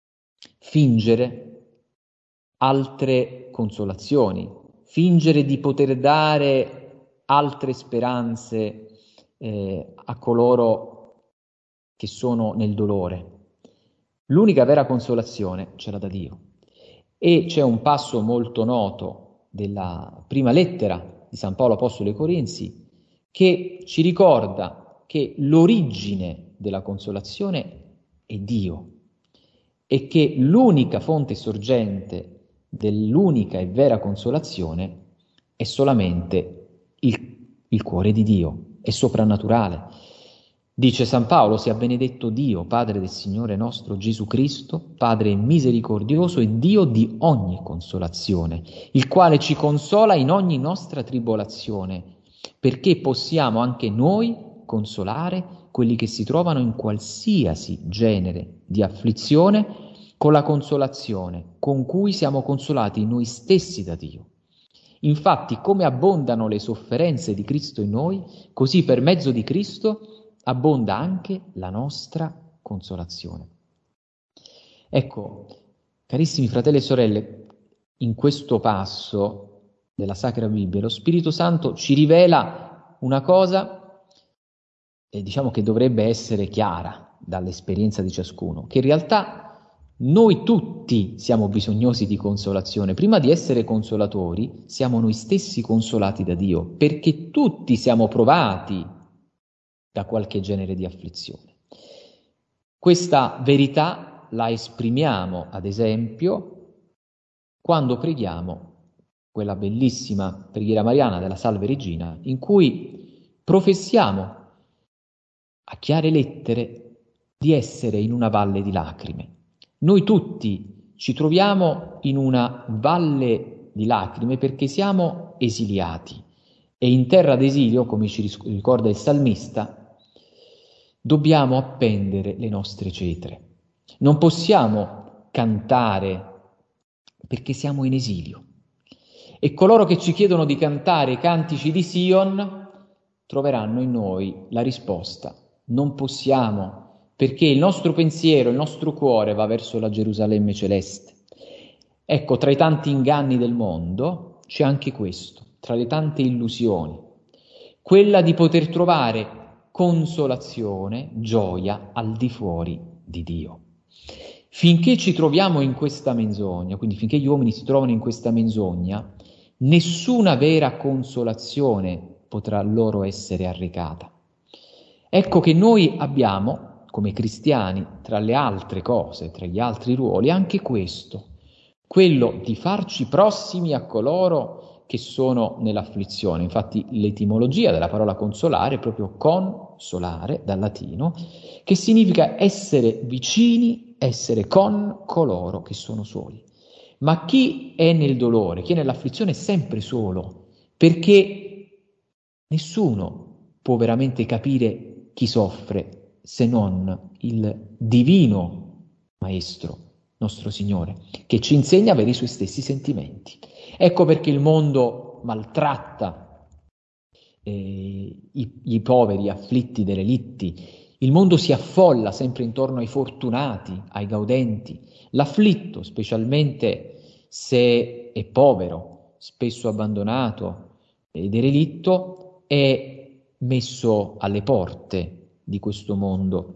fingere altre consolazioni, fingere di poter dare altre speranze a coloro che sono nel dolore. L'unica vera consolazione ce l'ha da Dio. E c'è un passo molto noto della prima lettera di San Paolo Apostolo ai Corinzi che ci ricorda che l'origine della consolazione è Dio e che l'unica fonte sorgente dell'unica e vera consolazione è solamente il cuore di Dio, è soprannaturale. Dice San Paolo: sia benedetto Dio, Padre del Signore nostro Gesù Cristo, Padre misericordioso e Dio di ogni consolazione, il quale ci consola in ogni nostra tribolazione, perché possiamo anche noi consolare quelli che si trovano in qualsiasi genere di afflizione con la consolazione con cui siamo consolati noi stessi da Dio. Infatti, come abbondano le sofferenze di Cristo in noi, così per mezzo di Cristo abbonda anche la nostra consolazione. Ecco, carissimi fratelli e sorelle, in questo passo della Sacra Bibbia lo Spirito Santo ci rivela una cosa, diciamo che dovrebbe essere chiara dall'esperienza di ciascuno, che in realtà Noi tutti siamo bisognosi di consolazione. Prima di essere consolatori, siamo noi stessi consolati da Dio, perché tutti siamo provati da qualche genere di afflizione. Questa verità la esprimiamo, ad esempio, quando preghiamo quella bellissima preghiera mariana della Salve Regina, in cui professiamo a chiare lettere di essere in una valle di lacrime. Noi tutti ci troviamo in una valle di lacrime perché siamo esiliati e in terra d'esilio, come ci ricorda il salmista, dobbiamo appendere le nostre cetre. Non possiamo cantare perché siamo in esilio. E coloro che ci chiedono di cantare i cantici di Sion troveranno in noi la risposta. Non possiamo, perché il nostro pensiero, il nostro cuore va verso la Gerusalemme celeste. Ecco, tra i tanti inganni del mondo c'è anche questo, tra le tante illusioni, quella di poter trovare consolazione, gioia al di fuori di Dio. Finché ci troviamo in questa menzogna, quindi finché gli uomini si trovano in questa menzogna, nessuna vera consolazione potrà loro essere arrecata. Ecco che noi abbiamo, come cristiani, tra le altre cose, tra gli altri ruoli, anche questo, quello di farci prossimi a coloro che sono nell'afflizione. Infatti l'etimologia della parola consolare è proprio consolare, dal latino, che significa essere vicini, essere con coloro che sono soli. Ma chi è nel dolore, chi è nell'afflizione è sempre solo, perché nessuno può veramente capire chi soffre se non il divino Maestro, nostro Signore, che ci insegna a avere i suoi stessi sentimenti. Ecco perché il mondo maltratta i poveri, afflitti, derelitti. Il mondo si affolla sempre intorno ai fortunati, ai gaudenti. L'afflitto, specialmente se è povero, spesso abbandonato e derelitto, è messo alle porte di questo mondo.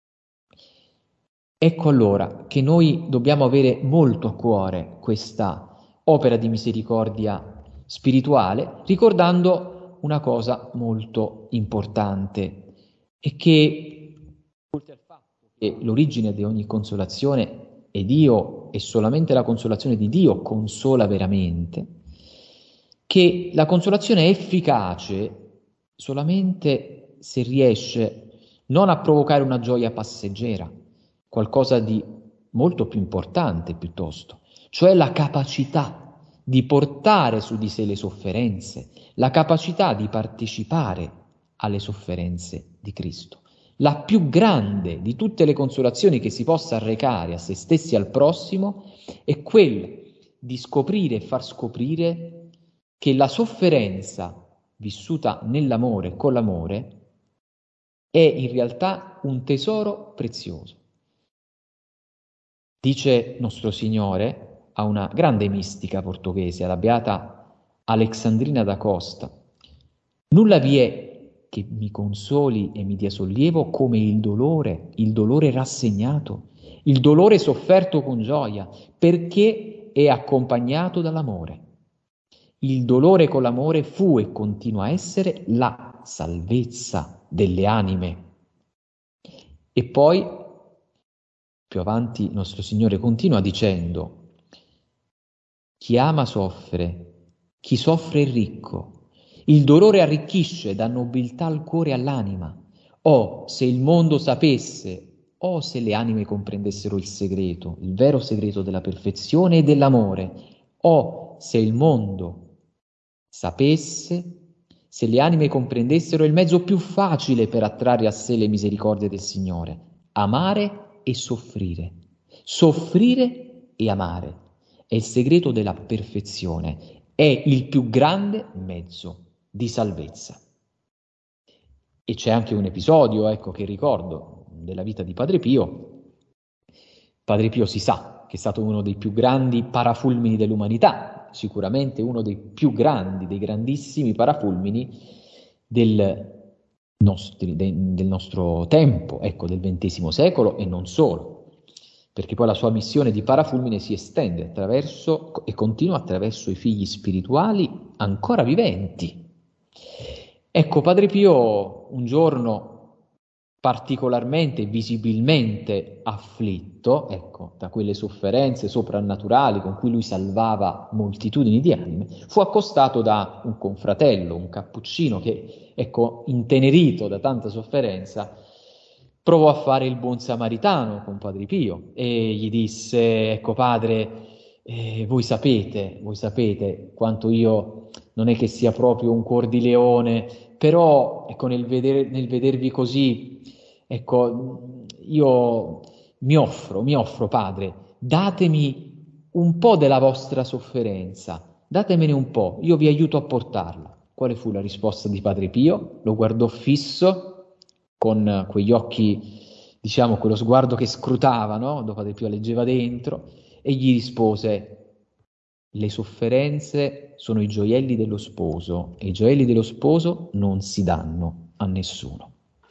Ecco allora che noi dobbiamo avere molto a cuore questa opera di misericordia spirituale, ricordando una cosa molto importante, e che, oltre al fatto che l'origine di ogni consolazione è Dio, e solamente la consolazione di Dio consola veramente, che la consolazione è efficace solamente se riesce non a provocare una gioia passeggera, qualcosa di molto più importante piuttosto, cioè la capacità di portare su di sé le sofferenze, la capacità di partecipare alle sofferenze di Cristo. La più grande di tutte le consolazioni che si possa arrecare a se stessi e al prossimo è quella di scoprire e far scoprire che la sofferenza vissuta nell'amore, con l'amore, è in realtà un tesoro prezioso. Dice nostro Signore a una grande mistica portoghese, la beata Alexandrina da Costa: nulla vi è che mi consoli e mi dia sollievo come il dolore rassegnato, il dolore sofferto con gioia, perché è accompagnato dall'amore. Il dolore con l'amore fu e continua a essere la salvezza delle anime. E poi, più avanti, nostro Signore continua dicendo: chi ama soffre, chi soffre è ricco. Il dolore arricchisce, dà nobiltà al cuore e all'anima. Oh, se il mondo sapesse, oh, se le anime comprendessero il segreto, il vero segreto della perfezione e dell'amore. Oh, se il mondo sapesse, se le anime comprendessero il mezzo più facile per attrarre a sé le misericordie del Signore: amare e soffrire. Soffrire e amare è il segreto della perfezione, è il più grande mezzo di salvezza. E c'è anche un episodio, ecco, che ricordo della vita di Padre Pio. Padre Pio si sa che è stato uno dei più grandi parafulmini dell'umanità, sicuramente uno dei più grandi, dei grandissimi parafulmini del nostro tempo, ecco, del XX secolo, e non solo. perché poi la sua missione di parafulmine si estende attraverso e continua attraverso i figli spirituali ancora viventi. Ecco, Padre Pio un giorno particolarmente, visibilmente afflitto, ecco, da quelle sofferenze soprannaturali con cui lui salvava moltitudini di anime, fu accostato da un confratello, un cappuccino che, ecco, intenerito da tanta sofferenza, provò a fare il buon samaritano con Padre Pio e gli disse: ecco padre, voi sapete quanto io non è che sia proprio un cuor di leone, però ecco, nel vedervi così, ecco, io mi offro padre, datemi un po' della vostra sofferenza, datemene un po', io vi aiuto a portarla. Quale fu la risposta di Padre Pio? Lo guardò fisso, con quegli occhi, diciamo, quello sguardo che scrutava, no? Dove Padre Pio leggeva dentro, e gli rispose: le sofferenze sono i gioielli dello sposo, e i gioielli dello sposo non si danno a nessuno.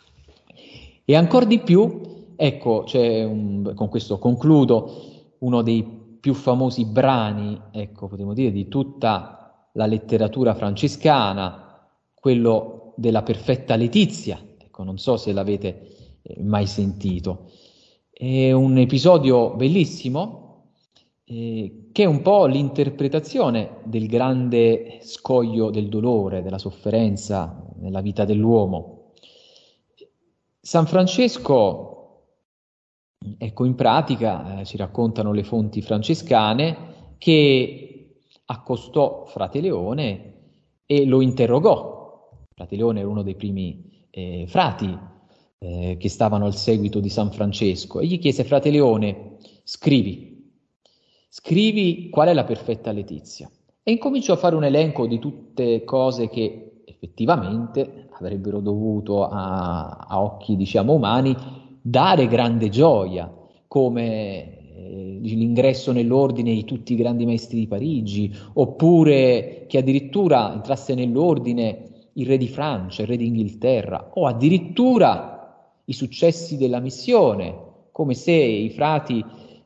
E ancora di più, ecco, con questo concludo, uno dei più famosi brani, ecco, potremmo dire, di tutta la letteratura francescana, quello della Perfetta Letizia. Ecco, non so se l'avete mai sentito. È un episodio bellissimo, che è un po' l'interpretazione del grande scoglio del dolore, della sofferenza nella vita dell'uomo. San Francesco, ecco, in pratica ci raccontano le fonti francescane che accostò Frate Leone e lo interrogò. Frate Leone era uno dei primi frati che stavano al seguito di San Francesco, e gli chiese: Frate Leone, scrivi qual è la Perfetta Letizia. E incominciò a fare un elenco di tutte cose che effettivamente avrebbero dovuto a occhi, diciamo, umani, dare grande gioia, come l'ingresso nell'ordine di tutti i grandi maestri di Parigi, oppure che addirittura entrasse nell'ordine il re di Francia, il re d'Inghilterra, o addirittura i successi della missione, come se i frati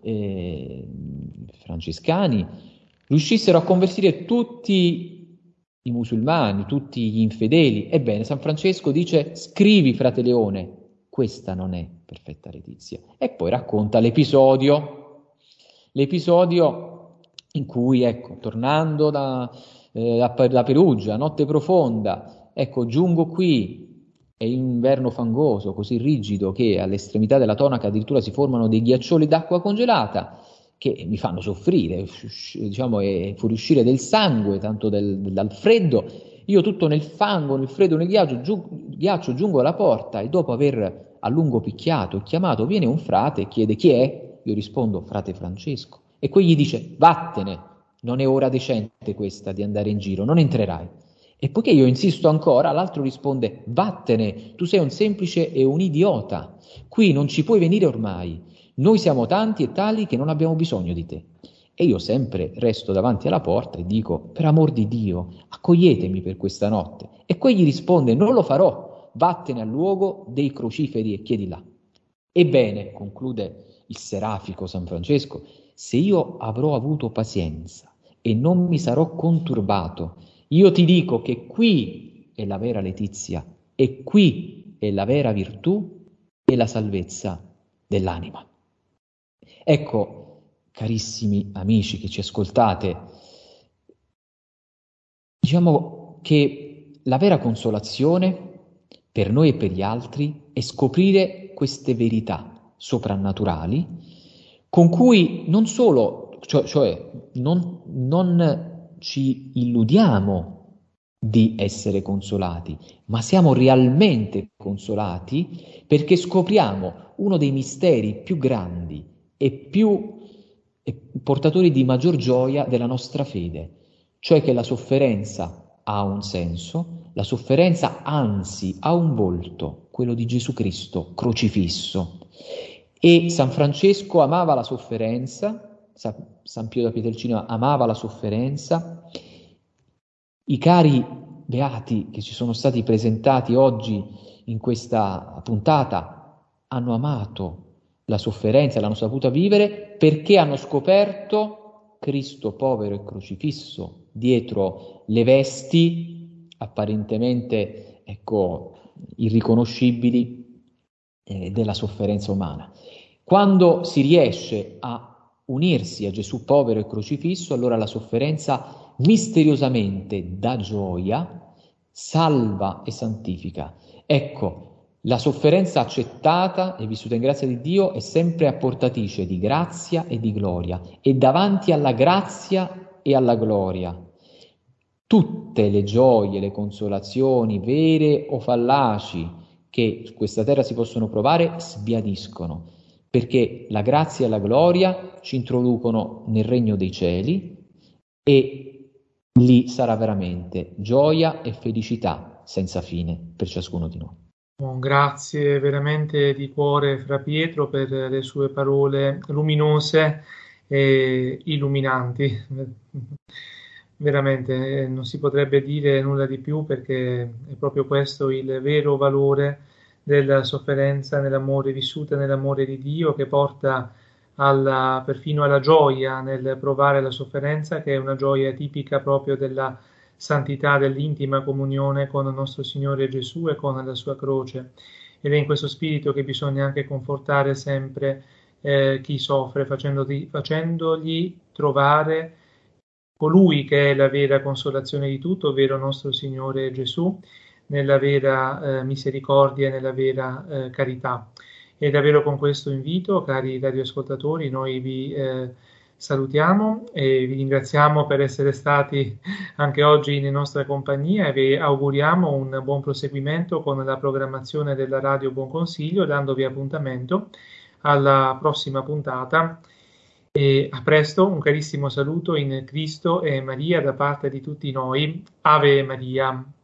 francescani riuscissero a convertire tutti i musulmani, tutti gli infedeli. Ebbene, San Francesco dice: scrivi, frate Leone, questa non è Perfetta Letizia. E poi racconta l'episodio in cui, ecco, tornando da Perugia, notte profonda, ecco, giungo qui, è inverno fangoso, così rigido che all'estremità della tonaca addirittura si formano dei ghiaccioli d'acqua congelata che mi fanno soffrire, diciamo, e fuoriuscire del sangue, tanto dal freddo. Io tutto nel fango, nel freddo, nel ghiaccio, giungo alla porta, e dopo aver a lungo picchiato e chiamato, viene un frate e chiede: chi è? Io rispondo: frate Francesco. E quegli dice: vattene, non è ora decente questa di andare in giro, non entrerai. E poiché io insisto ancora, l'altro risponde: vattene, tu sei un semplice e un idiota, qui non ci puoi venire ormai, noi siamo tanti e tali che non abbiamo bisogno di te. E io sempre resto davanti alla porta e dico: per amor di Dio, accoglietemi per questa notte. E quegli risponde: non lo farò, vattene al luogo dei crociferi e chiedi là. Ebbene, conclude il serafico San Francesco, se io avrò avuto pazienza e non mi sarò conturbato, io ti dico che qui è la vera letizia, e qui è la vera virtù e la salvezza dell'anima. Ecco, carissimi amici che ci ascoltate, diciamo che la vera consolazione per noi e per gli altri è scoprire queste verità soprannaturali con cui non solo, non ci illudiamo di essere consolati, ma siamo realmente consolati perché scopriamo uno dei misteri più grandi e più portatori di maggior gioia della nostra fede, cioè che la sofferenza ha un senso, la sofferenza anzi ha un volto, quello di Gesù Cristo crocifisso. E San Francesco amava la sofferenza, San Pio da Pietrelcina amava la sofferenza. I cari beati che ci sono stati presentati oggi in questa puntata hanno amato la sofferenza, l'hanno saputa vivere perché hanno scoperto Cristo povero e crocifisso dietro le vesti apparentemente, irriconoscibili della sofferenza umana. Quando si riesce a unirsi a Gesù povero e crocifisso, allora la sofferenza misteriosamente dà gioia, salva e santifica. Ecco, la sofferenza accettata e vissuta in grazia di Dio è sempre apportatrice di grazia e di gloria, e davanti alla grazia e alla gloria tutte le gioie, le consolazioni vere o fallaci che su questa terra si possono provare sbiadiscono, perché la grazia e la gloria ci introducono nel regno dei cieli e lì sarà veramente gioia e felicità senza fine per ciascuno di noi. Grazie veramente di cuore, Fra Pietro, per le sue parole luminose e illuminanti. Veramente non si potrebbe dire nulla di più, perché è proprio questo il vero valore della sofferenza nell'amore, vissuta nell'amore di Dio, che porta perfino alla gioia nel provare la sofferenza, che è una gioia tipica proprio della santità, dell'intima comunione con il nostro Signore Gesù e con la sua croce. Ed è in questo spirito che bisogna anche confortare sempre chi soffre, facendogli trovare colui che è la vera consolazione di tutto, ovvero nostro Signore Gesù, nella vera misericordia e nella vera carità. E davvero con questo invito, cari radioascoltatori, noi vi salutiamo e vi ringraziamo per essere stati anche oggi in nostra compagnia, e vi auguriamo un buon proseguimento con la programmazione della Radio Buon Consiglio, dandovi appuntamento alla prossima puntata. E a presto, un carissimo saluto in Cristo e Maria da parte di tutti noi. Ave Maria.